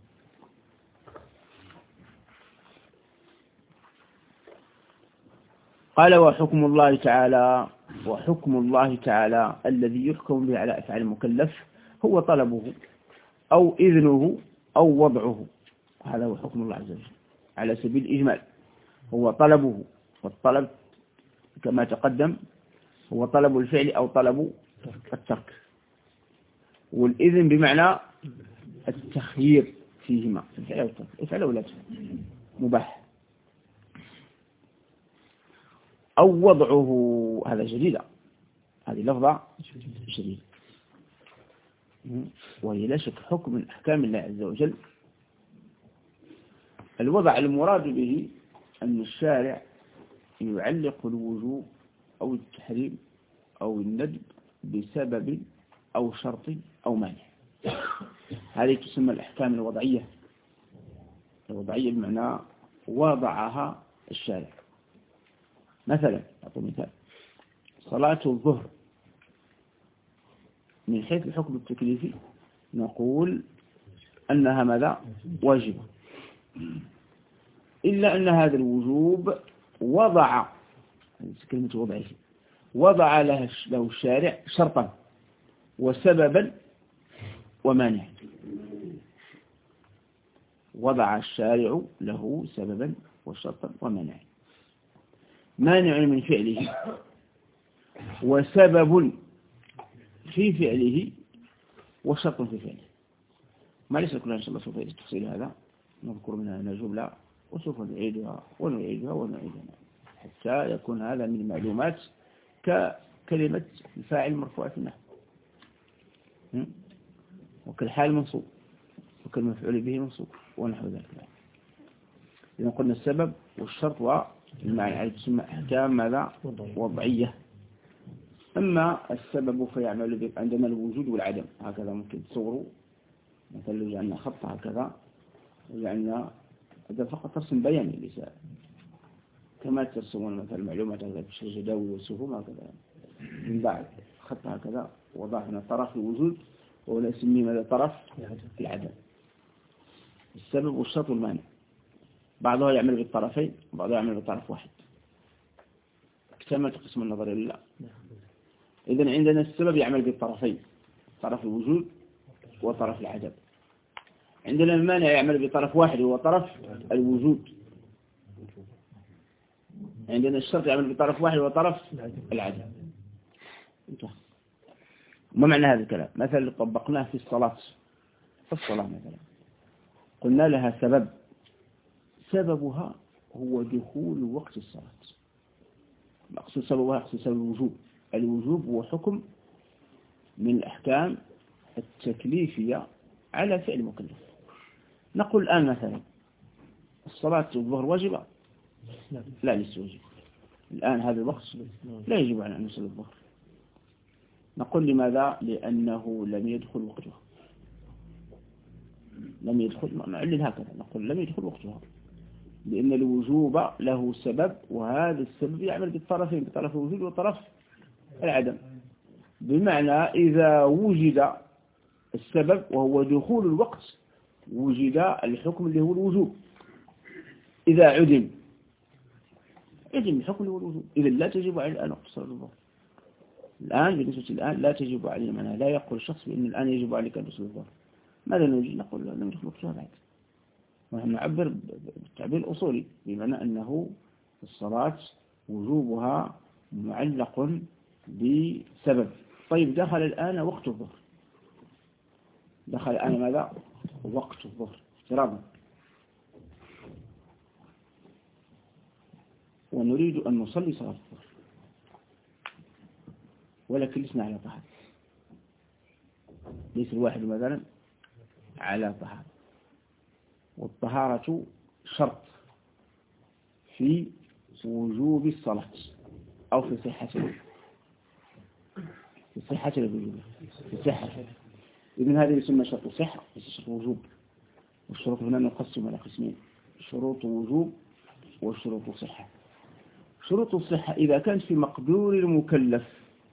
قال وحكم الله تعالى وحكم الله تعالى الذي يحكم به على أفعال المكلف هو طلبه أو إذنه أو وضعه. هذا هو حكم الله عز وجل على سبيل الإجمال. هو طلبه، والطلب كما تقدم هو طلب الفعل أو طلب الترك، والإذن بمعنى التخيير فيهما في الفعل والترك، افعل ولا تفعل مباح. أو وضعه هذا جديدة، هذه لفظة جديدة وهي لا شك حكم من أحكام الله عز وجل. الوضع المراد به أن الشارع يعلق الوجوب أو التحريم أو الندب بسبب أو شرط أو مانع. هذه تسمى الأحكام الوضعية. الوضعية بمعنى وضعها الشارع. مثلا أعطي مثال صلاة الظهر من حيث الحكم التكليفي نقول أنها ماذا؟ واجبة، إلا أن هذا الوجوب وضع كلمة وضعه وضع له الشارع شرطا وسببا ومانع. وضع الشارع له سببا وشرطا ومانع. مانع من فعله وسبب في فعله وشرط في فعله. ما ليس كلها إن شاء الله سوف يأتي تفصيل هذا، نذكر منها جملة وسوف نعيدها ونعيدها ونعيدها حتى يكون هذا من المعلومات ككلمة الفاعل مرفوع في النحو، وكالحال منصوب وكالمفعول به منصوب ونحو ذلك. إذا قلنا السبب والشرط والمعنى عليه تسمى أحكام ماذا؟ وضعية. أما السبب فيعمل عندنا الوجود والعدم، هكذا ممكن تصوروا مثلا لو جعلنا خط هكذا يعني هذا فقط رسم بياني ليس كما ترسمون مثلا المعلومات هذا في الجداول والسهم هكذا. من بعد خط هكذا وضعنا طرف الوجود ولا نسميه ماذا طرف العدم، السبب والشرط والمانع. بعضها يعمل بالطرفين وبعضها يعمل بطرف واحد. اكتملت قسم النظري لا. إذن عندنا السبب يعمل بالطرفين، طرف الوجود وطرف العدم. عندنا المانع يعمل بطرف واحد وهو طرف الوجود. عندنا الشرط يعمل بطرف واحد وهو طرف العدم. ما معنى هذا الكلام؟ مثلا طبقناه في الصلاة، في الصلاة مثلا قلنا لها سبب، سببها هو دخول وقت الصلاة. مقصود سببها مقصود سبب الوجوب. الوجوب هو حكم من الأحكام التكليفية على فعل مكلف. نقول الآن مثلا الصلاة الظهر واجبة؟ لا ليس واجب. الآن هذا الوقت لا يجب على أن نصلي الظهر. نقول لماذا؟ لأنه لم يدخل وقتها. لم يدخل، نعلل هكذا نقول لم يدخل وقتها، لأن الوجوب له سبب، وهذا السبب يعمل بالطرفين، بطرف الوجود وطرف العدم. بمعنى إذا وجد السبب وهو دخول الوقت وجد الحكم اللي هو الوجوب. إذا عدم عدم الحكم اللي هو الوجوب. إذا لا تجب عليه الآن وقت صلاة الظهر. الآن بالنسبة الآن لا تجب عليه، معناها لا يقول الشخص بأن الآن يجب عليك أن تصلي الظهر. ماذا نجي؟ نقول لم يدخل وقتها بعد. ونحن نعبر بالتعبير الأصولي بمعنى أنه الصلاة وجوبها معلق بسبب. طيب دخل الآن وقت الظهر، دخل الآن ماذا؟ وقت الظهر افتراضا، ونريد أن نصلي صلاة الظهر ولكن لسنا على طهارة. ليس الواحد مثلا على طهارة، والطهارة شرط في وجوب الصلاة أو في صحتها، في صحة الوجوب، في صحة. إذن هذا يسمى شرط صحة وليس شرط وجوب. والشروط هنا نقسم على قسمين: شروط وجوب وشروط صحة. شروط الصحة إذا كانت في مقدور المكلف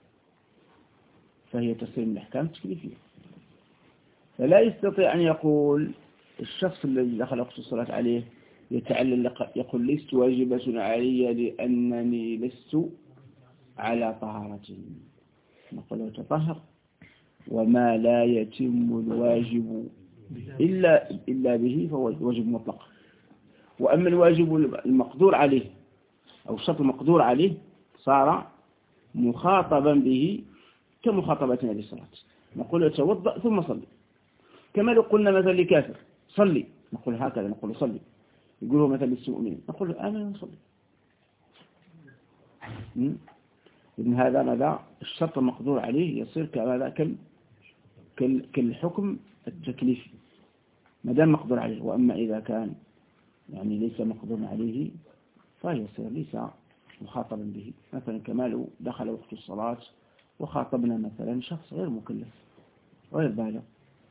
فهي تصير من الأحكام التكليفية، فلا يستطيع أن يقول الشخص الذي دخل وقت الصلاة عليه يتعلل يقول لست واجبة علي لأنني لست على طهارة. نقول له تطهر، وما لا يتم الواجب إلا إلا به فهو واجب مطلق. وأما الواجب المقدور عليه أو الشرط المقدور عليه صار مخاطبا به كمخاطبتنا للصلاة. نقول له توضأ ثم صلي، كما لو قلنا مثلا لكافر صلي، نقول هكذا، نقول صلي. يقول هو مثلا للمؤمنين نقول له آمن وصلي. إذن هذا ماذا؟ الشرط المقدور عليه يصير كماذا؟ كالحكم التكليفي ما دام مقدور عليه. وأما إذا كان يعني ليس مقدور عليه فيصير ليس مخاطبا به. مثلا كما لو دخل وقت الصلاة وخاطبنا مثلا شخص غير مكلف غير بالغ،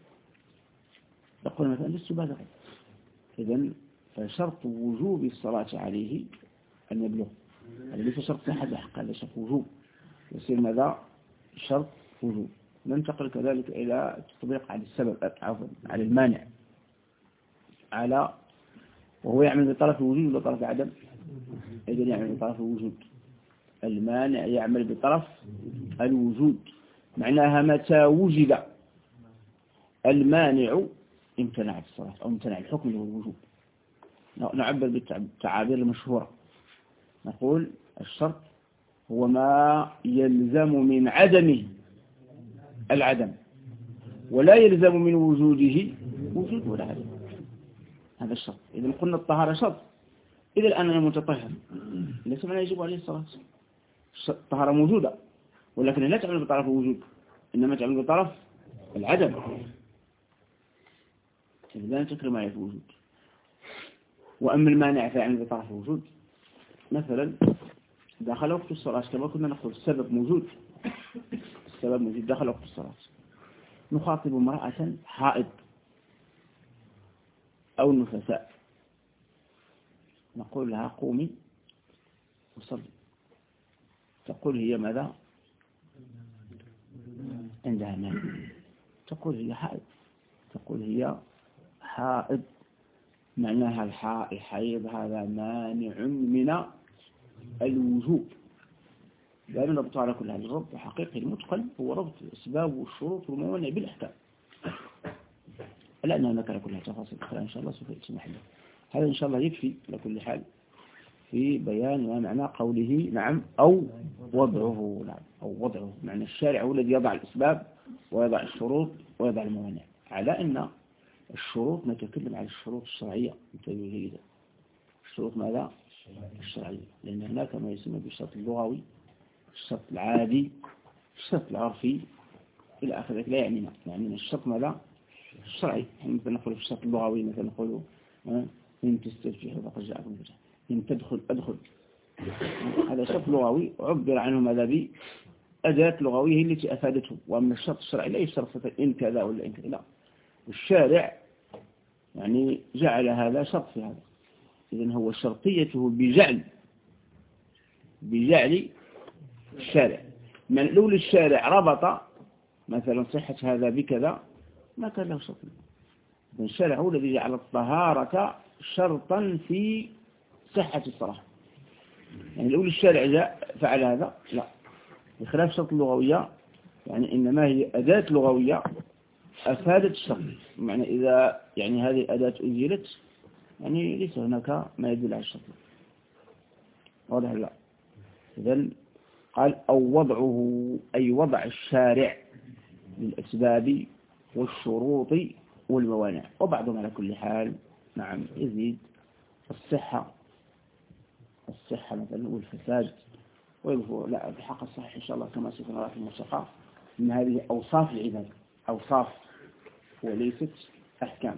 يقول مثلا لست بالغا، إذن فشرط وجوب الصلاة عليه أن يبلغ. هذا ليس شرط صحة حق، هذا شرط وجوب، يصير ماذا؟ شرط وجوب. ننتقل كذلك إلى التطبيق على السبب، عفوا على المانع، على وهو يعمل بطرف الوجود ولا طرف العدم؟ إذن يعمل بطرف الوجود. المانع يعمل بطرف الوجود، معناها متى وجد المانع امتنعت الصلاة أو امتنع الحكم اللي هو الوجوب. نعبر بالتعابير المشهورة، نقول الشرط هو ما يلزم من عدمه العدم ولا يلزم من وجوده وجود ولا عدم. هذا الشرط. إذا قلنا الطهارة شرط، إذا الآن أنا متطهر ليس معنى يجب عليه الصلاة. الطهارة موجودة ولكن لا تعمل بطرف الوجود، إنما تعمل بطرف العدم. لا تكرم عليه الوجود. وأما المانع فيعمل بطرف الوجود. مثلا دخل وقت الصلاة كما كنا نقول السبب موجود، السبب موجود، دخل وقت الصلاة. نخاطب امرأة حائض، أو النفساء نقول لها قومي وصلي، تقول هي ماذا؟ عندها مانع، تقول هي حائض، تقول هي حائض، معناها الحائض هذا مانع من الوجوب. لأن ربط على كل هذا الربط حقيقي المتقن هو ربط الأسباب والشروط والموانع بالأحكام، لأن هناك على كلها تفاصيل أخرى إن شاء الله سوف يأتي محله. هذا إن شاء الله يكفي لكل حال في بيان ما معنى قوله نعم أو وضعه. نعم أو وضعه معنى الشارع هو الذي يضع الأسباب ويضع الشروط ويضع الموانع، على أن الشروط نتكلم عن الشروط الشرعية جيدا. الشروط ماذا؟ الشرعية، لأن هناك ما يسمى بالشرط اللغوي، الشرط العادي، الشرط العرفي إلى آخر ذلك. لا يعنينا يعني الشرط ماذا؟ الشرعي. مثلا نقول في الشرط اللغوي مثلا نقول إن تستفتحوا فقد جاءكم الفتح، إن تدخل أدخل، هذا شرط لغوي عبر عنه ماذا بي أداة لغوية التي أفادته. وأما الشرط الشرعي لا يشترط إن كذا ولا إن كذا، لا، الشارع يعني جعل هذا شرط في هذا. إذن هو شرطيته بجعل بجعل الشارع، من لولا الشارع ربط مثلا صحة هذا بكذا ما كان له شرط. الشارع هو الذي جعل الطهارة شرطا في صحة الصلاة. يعني لولا الشارع جاء فعل هذا لا، بخلاف الشرط اللغوية يعني إنما هي أداة لغوية أفادت الشرط. معنى إذا يعني هذه الأداة أزيلت يعني ليس هناك ما يدل على الشرط. واضح لا؟ إذن قال أو وضعه أي وضع الشارع للأسباب والشروط والموانع. وبعضهم على كل حال نعم يزيد الصحة الصحة مثلا والفساد ويظهر لا بحق الصحيح إن شاء الله كما سيكون في الموسيقى من هذه أوصاف العبادة، أوصاف وليست أحكام.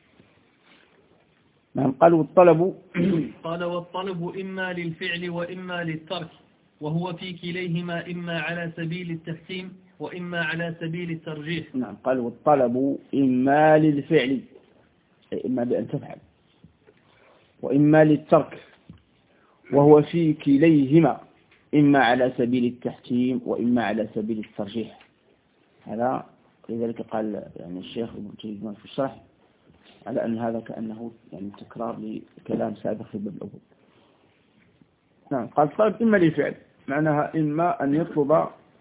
نعم قال والطلب قال والطلب إما للفعل وإما للترك، وهو في كليهما إما على سبيل التحكيم وإما على سبيل الترجيح. نعم قال والطلب إما للفعل إما بأن تفعل وإما للترك، وهو في كليهما إما على سبيل التحكيم وإما على سبيل الترجيح. هذا لذلك قال يعني الشيخ ابن تيمية في الشرح على أن هذا كأنه يعني تكرار لكلام سابق في باب الأول. نعم قال طلب إما للفعل معناها إما أن يطلب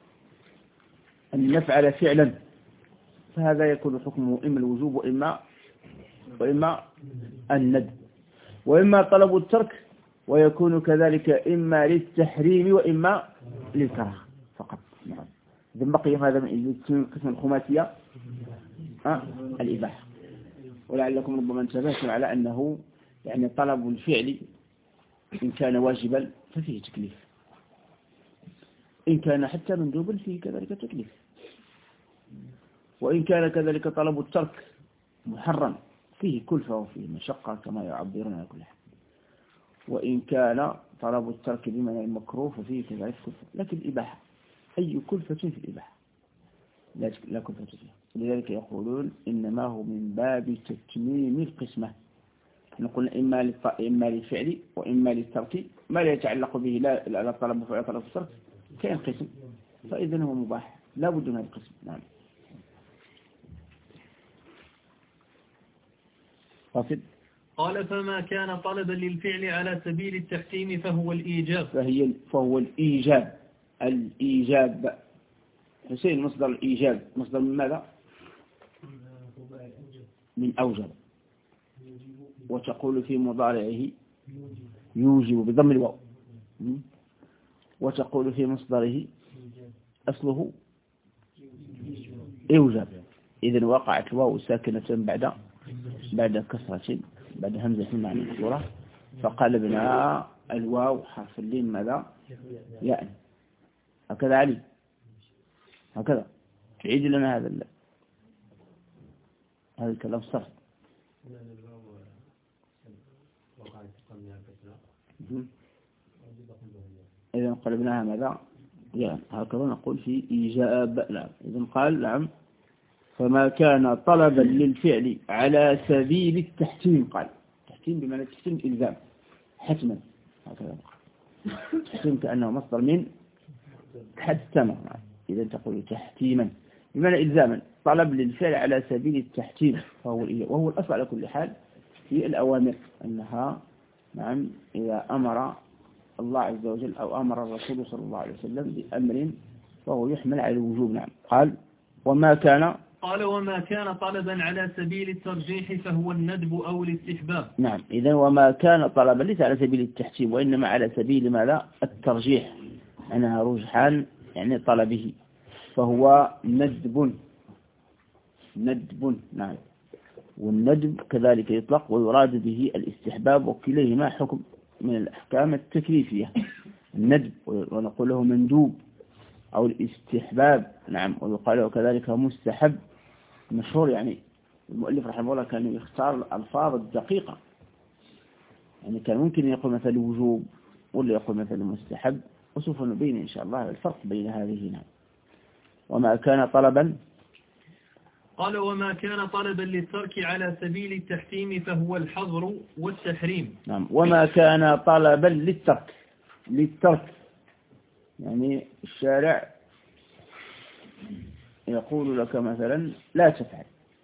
أن يفعل فعلا، فهذا يكون حكمه إما الوجوب وإما وإما الندب، وإما طلب الترك ويكون كذلك إما للتحريم وإما للكراهة فقط. نعم إذا بقي هذا من القسم الخماسية أه؟ الإباحة. ولعلكم ربما انتبهتم على أنه يعني طلب الفعل إن كان واجبا ففيه تكليف، إن كان حتى مندوبا فيه كذلك تكليف، وإن كان كذلك طلب الترك محرم فيه كلفة وفيه مشقة كما يعبرون على كل حال، وإن كان طلب الترك بمعنى المكروه ففيه كذلك كلفة. لكن الإباحة أي كلفة في الإباحة لا كلفة فيها. لذلك يقولون إنما هو من باب تتميم القسمة. نقول إما إما للفعل وإما للترك ما لا يتعلق به لا لا طلب ولا طلب الترك كأن قسم، فإذا هو مباح لا بد من القسم. نعم قصد قال فما كان طلبا للفعل على سبيل التحكيم فهو الإيجاب فهي فهو الإيجاب. الإيجاب حسين مصدر الإيجاب مصدر من ماذا؟ من أوجب، وتقول في مضارعه يوجب بضم الواو، وتقول في مصدره أصله يوجب. إذن وقعت الواو ساكنة بعد بعد كسرة بعد همزة معنى مكسورة فقلبنا الواو حرف اللين ماذا؟ يعني هكذا علي هكذا تعيد لنا هذا ال... هذا الكلام صرف. إذا قلبناها ماذا؟ يعني هكذا نقول في إيجاب. نعم إذن قال نعم فما كان طلبا للفعل على سبيل التحتيم، قال تحتيم بمعنى التحتيم إلزام حتما، هكذا تحتيم كأنه مصدر من حتم، إذا تقول تحتيما بمعنى إلزاما، طلب للفعل على سبيل التحتيم فهو الإجاب، وهو الأصل على كل حال في الأوامر أنها نعم إذا أمر الله عز وجل أو أمر الرسول صلى الله عليه وسلم بأمر فهو يحمل على الوجوب. نعم. قال وما كان قال وما كان طلبا على سبيل الترجيح فهو الندب أو الاستحباب. نعم. إذن وما كان طلبا ليس على سبيل التحتيم وإنما على سبيل ماذا؟ الترجيح، أنها رجحان يعني طلبه، فهو ندب ندب. نعم. والندب كذلك يطلق ويراد به الاستحباب، وكليهما حكم من الأحكام التكليفية، الندب ونقول له مندوب أو الاستحباب. نعم. ويقال له كذلك مستحب. مشهور يعني المؤلف رحمه الله كان يختار الألفاظ الدقيقة، يعني كان ممكن يقول مثل وجوب ولا يقول مثل مستحب، وسوف نبين إن شاء الله الفرق بين هذه. نعم. وما كان طلبا قال وما كان طلبا للترك على سبيل التحتيم فهو الحظر والتحريم. نعم. وما كان طلبا للترك للترك يعني الشارع يقول لك مثلا لا تفعل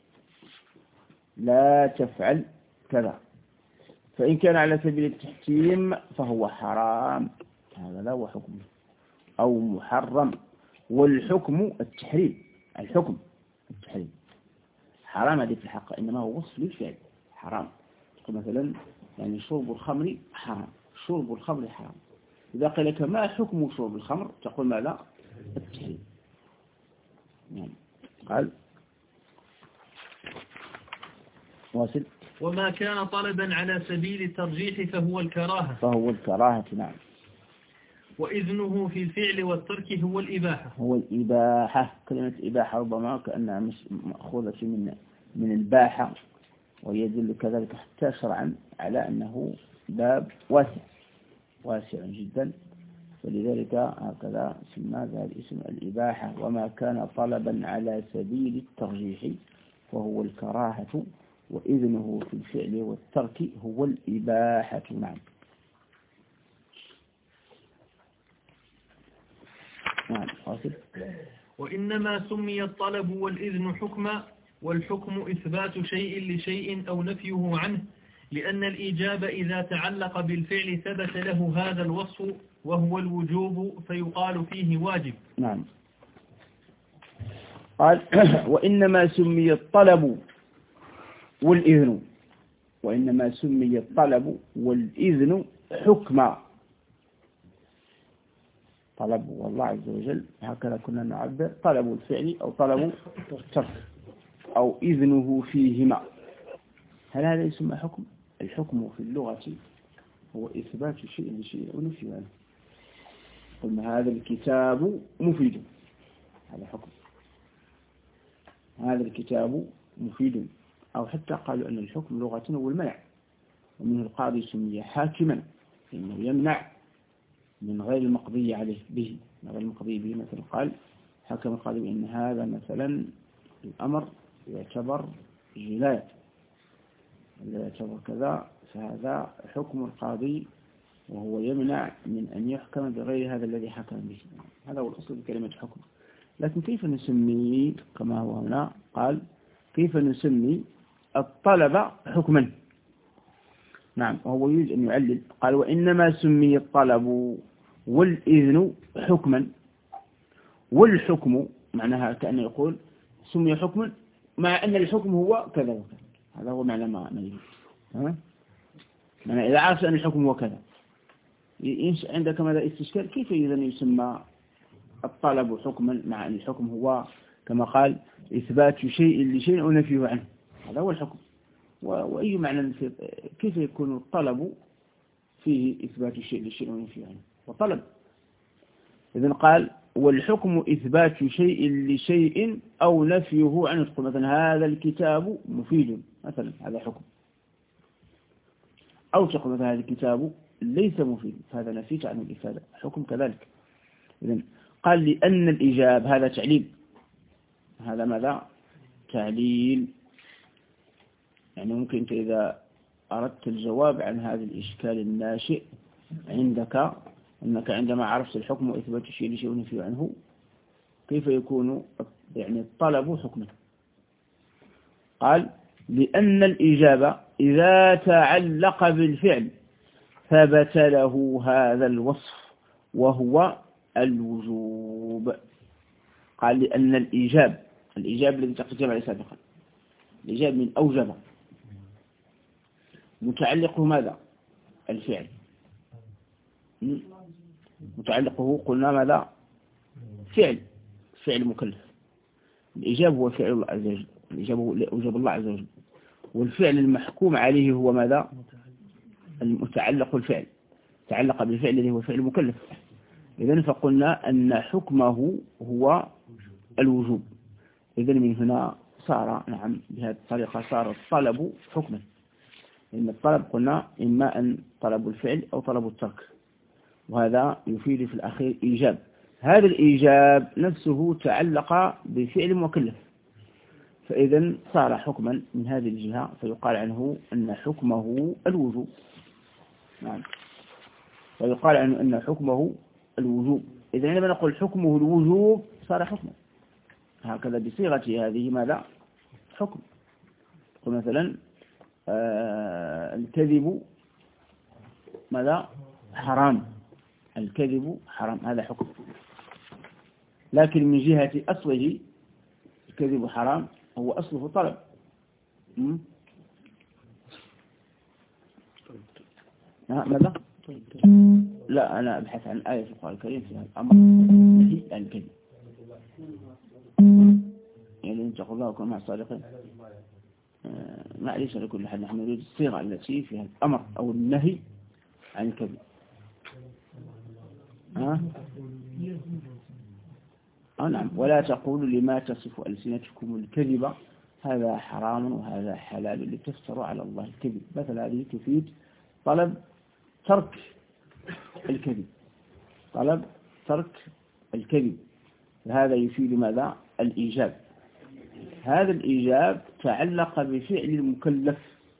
لا تفعل كذا، فإن كان على سبيل التحتيم فهو حرام، هذا لا هو حكمه، أو محرم، والحكم التحريم، الحكم التحريم. حرام هذه في الحق إنما هو وصف للفعل حرام. مثلا يعني شرب الخمر حرام، شرب الخمر حرام، إذا قيل لك ما حكم شرب الخمر تقول ما لا التحريم. يعني قال واصل وما كان طلبا على سبيل الترجيح فهو الكراهة فهو الكراهة. نعم. وإذنه في الفعل والترك هو الإباحة هو الإباحة. كلمة إباحة ربما كأنها مش مأخوذة من من الباحة، ويدل كذلك حتى شرعا على أنه باب واسع واسع جدا، ولذلك هكذا سمى هذا الاسم الإباحة. وما كان طلبا على سبيل الترجيح فهو الكراهة، وإذنه في الفعل والترك هو الإباحة. نعم. نعم. واصل. وإنما سمي الطلب والإذن حكما، والحكم إثبات شيء لشيء أو نفيه عنه، لأن الإيجاب إذا تعلق بالفعل ثبت له هذا الوصف وهو الوجوب فيقال فيه واجب. نعم. قال وإنما سمي الطلب والإذن وإنما سمي الطلب والإذن حكما. طلب والله عز وجل هكذا كنا نعبر، طلب الفعل أو طلب الترك أو إذنه فيهما. هل هذا يسمى حكم؟ الحكم في اللغة هو إثبات شيء لشيء ونفي عنه. قلنا هذا الكتاب مفيد، هذا حكم، هذا الكتاب مفيد. أو حتى قالوا أن الحكم لغة هو المنع، ومنه القاضي سمي حاكما إنه يمنع من غير المقضي عليه به، من غير المقضي به. مثلا قال حكم القاضي بأن هذا مثلا الأمر يعتبر جناية، إذا يعتبر كذا فهذا حكم القاضي، وهو يمنع من أن يحكم بغير هذا الذي حكم به. هذا هو الأصل بكلمة حكم. لكن كيف نسمي كما هو هنا؟ قال كيف نسمي الطلب حكما؟ نعم. وهو يريد أن يعلل. قال وإنما سمي الطلب والإذن حكما، والحكم معناها كأنه يقول سمي حكما مع أن الحكم هو كذا وكذا. هذا هو معنى ما نريد. ها؟ معنى إذا عرفت أن الحكم هو كذا عندك ماذا استشكال؟ كيف إذن يسمى الطلب حكما مع أن الحكم هو كما قال إثبات شيء لشيء ونفيه عنه؟ هذا هو الحكم. وأي معنى كيف يكون الطلب فيه إثبات شيء لشيء ونفيه عنه؟ وطلب. إذن قال والحكم إثبات شيء لشيء أو نفيه عنه. تقول مثلا هذا الكتاب مفيد مثلا، هذا حكم. أو تقول مثلا هذا الكتاب ليس مفيد، فهذا نفيت عنه الإفادة، حكم كذلك. إذن قال لأن الإجاب هذا تعليل، هذا ماذا التعليل. يعني ممكن أنت إذا أردت الجواب عن هذا الإشكال الناشئ عندك أنك عندما عرفت الحكم وإثبات الشيء لشيء ونفي عنه كيف يكون يعني الطلب حكما؟ قال لأن الإجابة إذا تعلق بالفعل ثبت له هذا الوصف وهو الوجوب. قال لأن الإيجاب الإيجاب الذي تقدم عليه سابقا الإيجاب من أوجب متعلقه ماذا؟ الفعل. متعلقه قلنا ماذا؟ فعل فعل مكلف. الإيجاب هو فعل الله عز وجل الإيجاب هو أوجب الله عز وجل والفعل المحكوم عليه هو ماذا؟ المتعلق الفعل تعلق بالفعل الذي هو فعل مكلف. إذن فقلنا أن حكمه هو الوجوب. إذن من هنا صار نعم بهذه الطريقة صار الطلب حكما. إن الطلب قلنا إما أن طلب الفعل أو طلب الترك وهذا يفيد في الأخير إيجاب. هذا الإيجاب نفسه تعلق بفعل مكلف فإذا صار حكما من هذه الجهة فيقال عنه أن حكمه الوجوب. نعم ويقال عنه أن حكمه الوجوب. إذا عندما نقول حكمه الوجوب صار حكما هكذا بصيغة هذه ماذا؟ حكم. مثلا آه الكذب ماذا؟ حرام. الكذب حرام هذا حكم. لكن من جهة أصله الكذب حرام هو أصله طلب. ماذا؟ لا أنا أبحث عن آية في القرآن الكريم فيها الأمر نهي عن الكذب. يعني إن تقول الله وكن مع الصادقين. معليش لكل حد نحن نريد الصيغة التي فيها الأمر أو النهي عن الكذب. ها؟ آه نعم ولا تقولوا لما تصف ألسنتكم الكذب هذا حرام وهذا حلال لتفتروا على الله الكذب. مثل هذه تفيد طلب ترك الكذب طلب ترك الكذب. هذا يفيد ماذا؟ الإيجاب. هذا الإيجاب تعلق بفعل المكلف.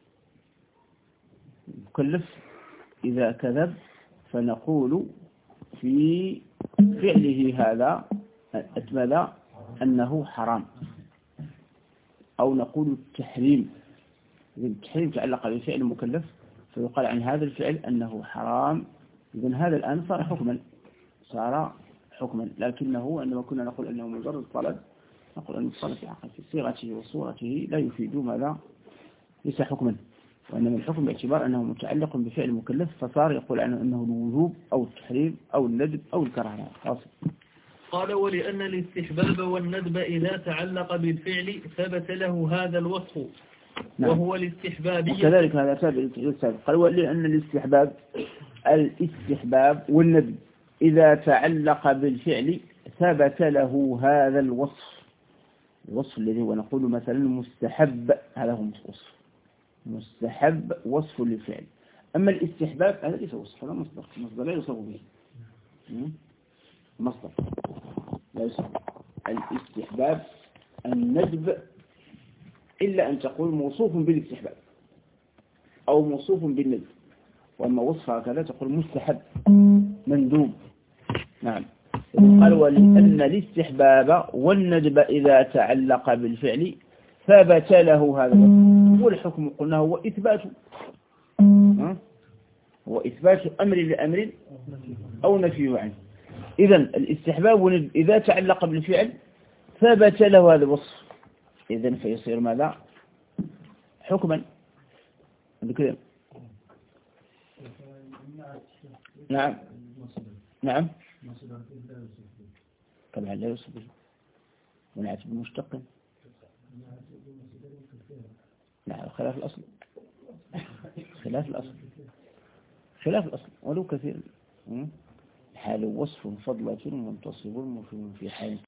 المكلف إذا كذب فنقول في فعله هذا ماذا؟ أنه حرام أو نقول التحريم. إذا التحريم تعلق بفعل المكلف فيقال عن هذا الفعل أنه حرام. إذن هذا الآن صار حكما صار حكما. لكنه عندما كنا نقول أنه مجرد طلب نقول أن الطلب في صيغته وصورته لا يفيد ماذا؟ ليس حكما وإنما الحكم باعتبار أنه متعلق بفعل المكلف فصار يقول عنه أنه الوجوب أو التحريم أو الندب أو الكراهة. قال ولأن الاستحباب والندب إذا تعلق بالفعل ثبت له هذا الوصف. نعم. وهو الاستحبابية وكذلك هذا ثابت. قال ولأن الاستحباب الاستحباب والندب إذا تعلق بالفعل ثبت له هذا الوصف. الوصف الذي هو نقول مثلا مستحب هذا هو وصف مستحب وصف للفعل. أما الاستحباب هذا ليس وصف هذا مصدر مصدر لا يوصف به مصدر لا يوصف. الاستحباب الندب إلا أن تقول موصوف بالاستحباب أو موصوف بالندب. وأما وصف هكذا تقول مستحب مندوب. نعم قال ولأن الاستحباب والندب إذا تعلق بالفعل ثبت له هذا الوصف. والحكم قلنا هو إثبات هو إثبات أمر لأمر أو نفيه عنه. إذن الاستحباب والندب إذا تعلق بالفعل ثبت له هذا الوصف. إذن فيصير ماذا؟ حكما. بكذا نعم نعم طبعا لا يوصف به ونعت بمشتق. نعم خلاف الأصل خلاف الأصل خلاف الأصل ولو كثير. حال وصف فضلة منتصب مفهوم في حال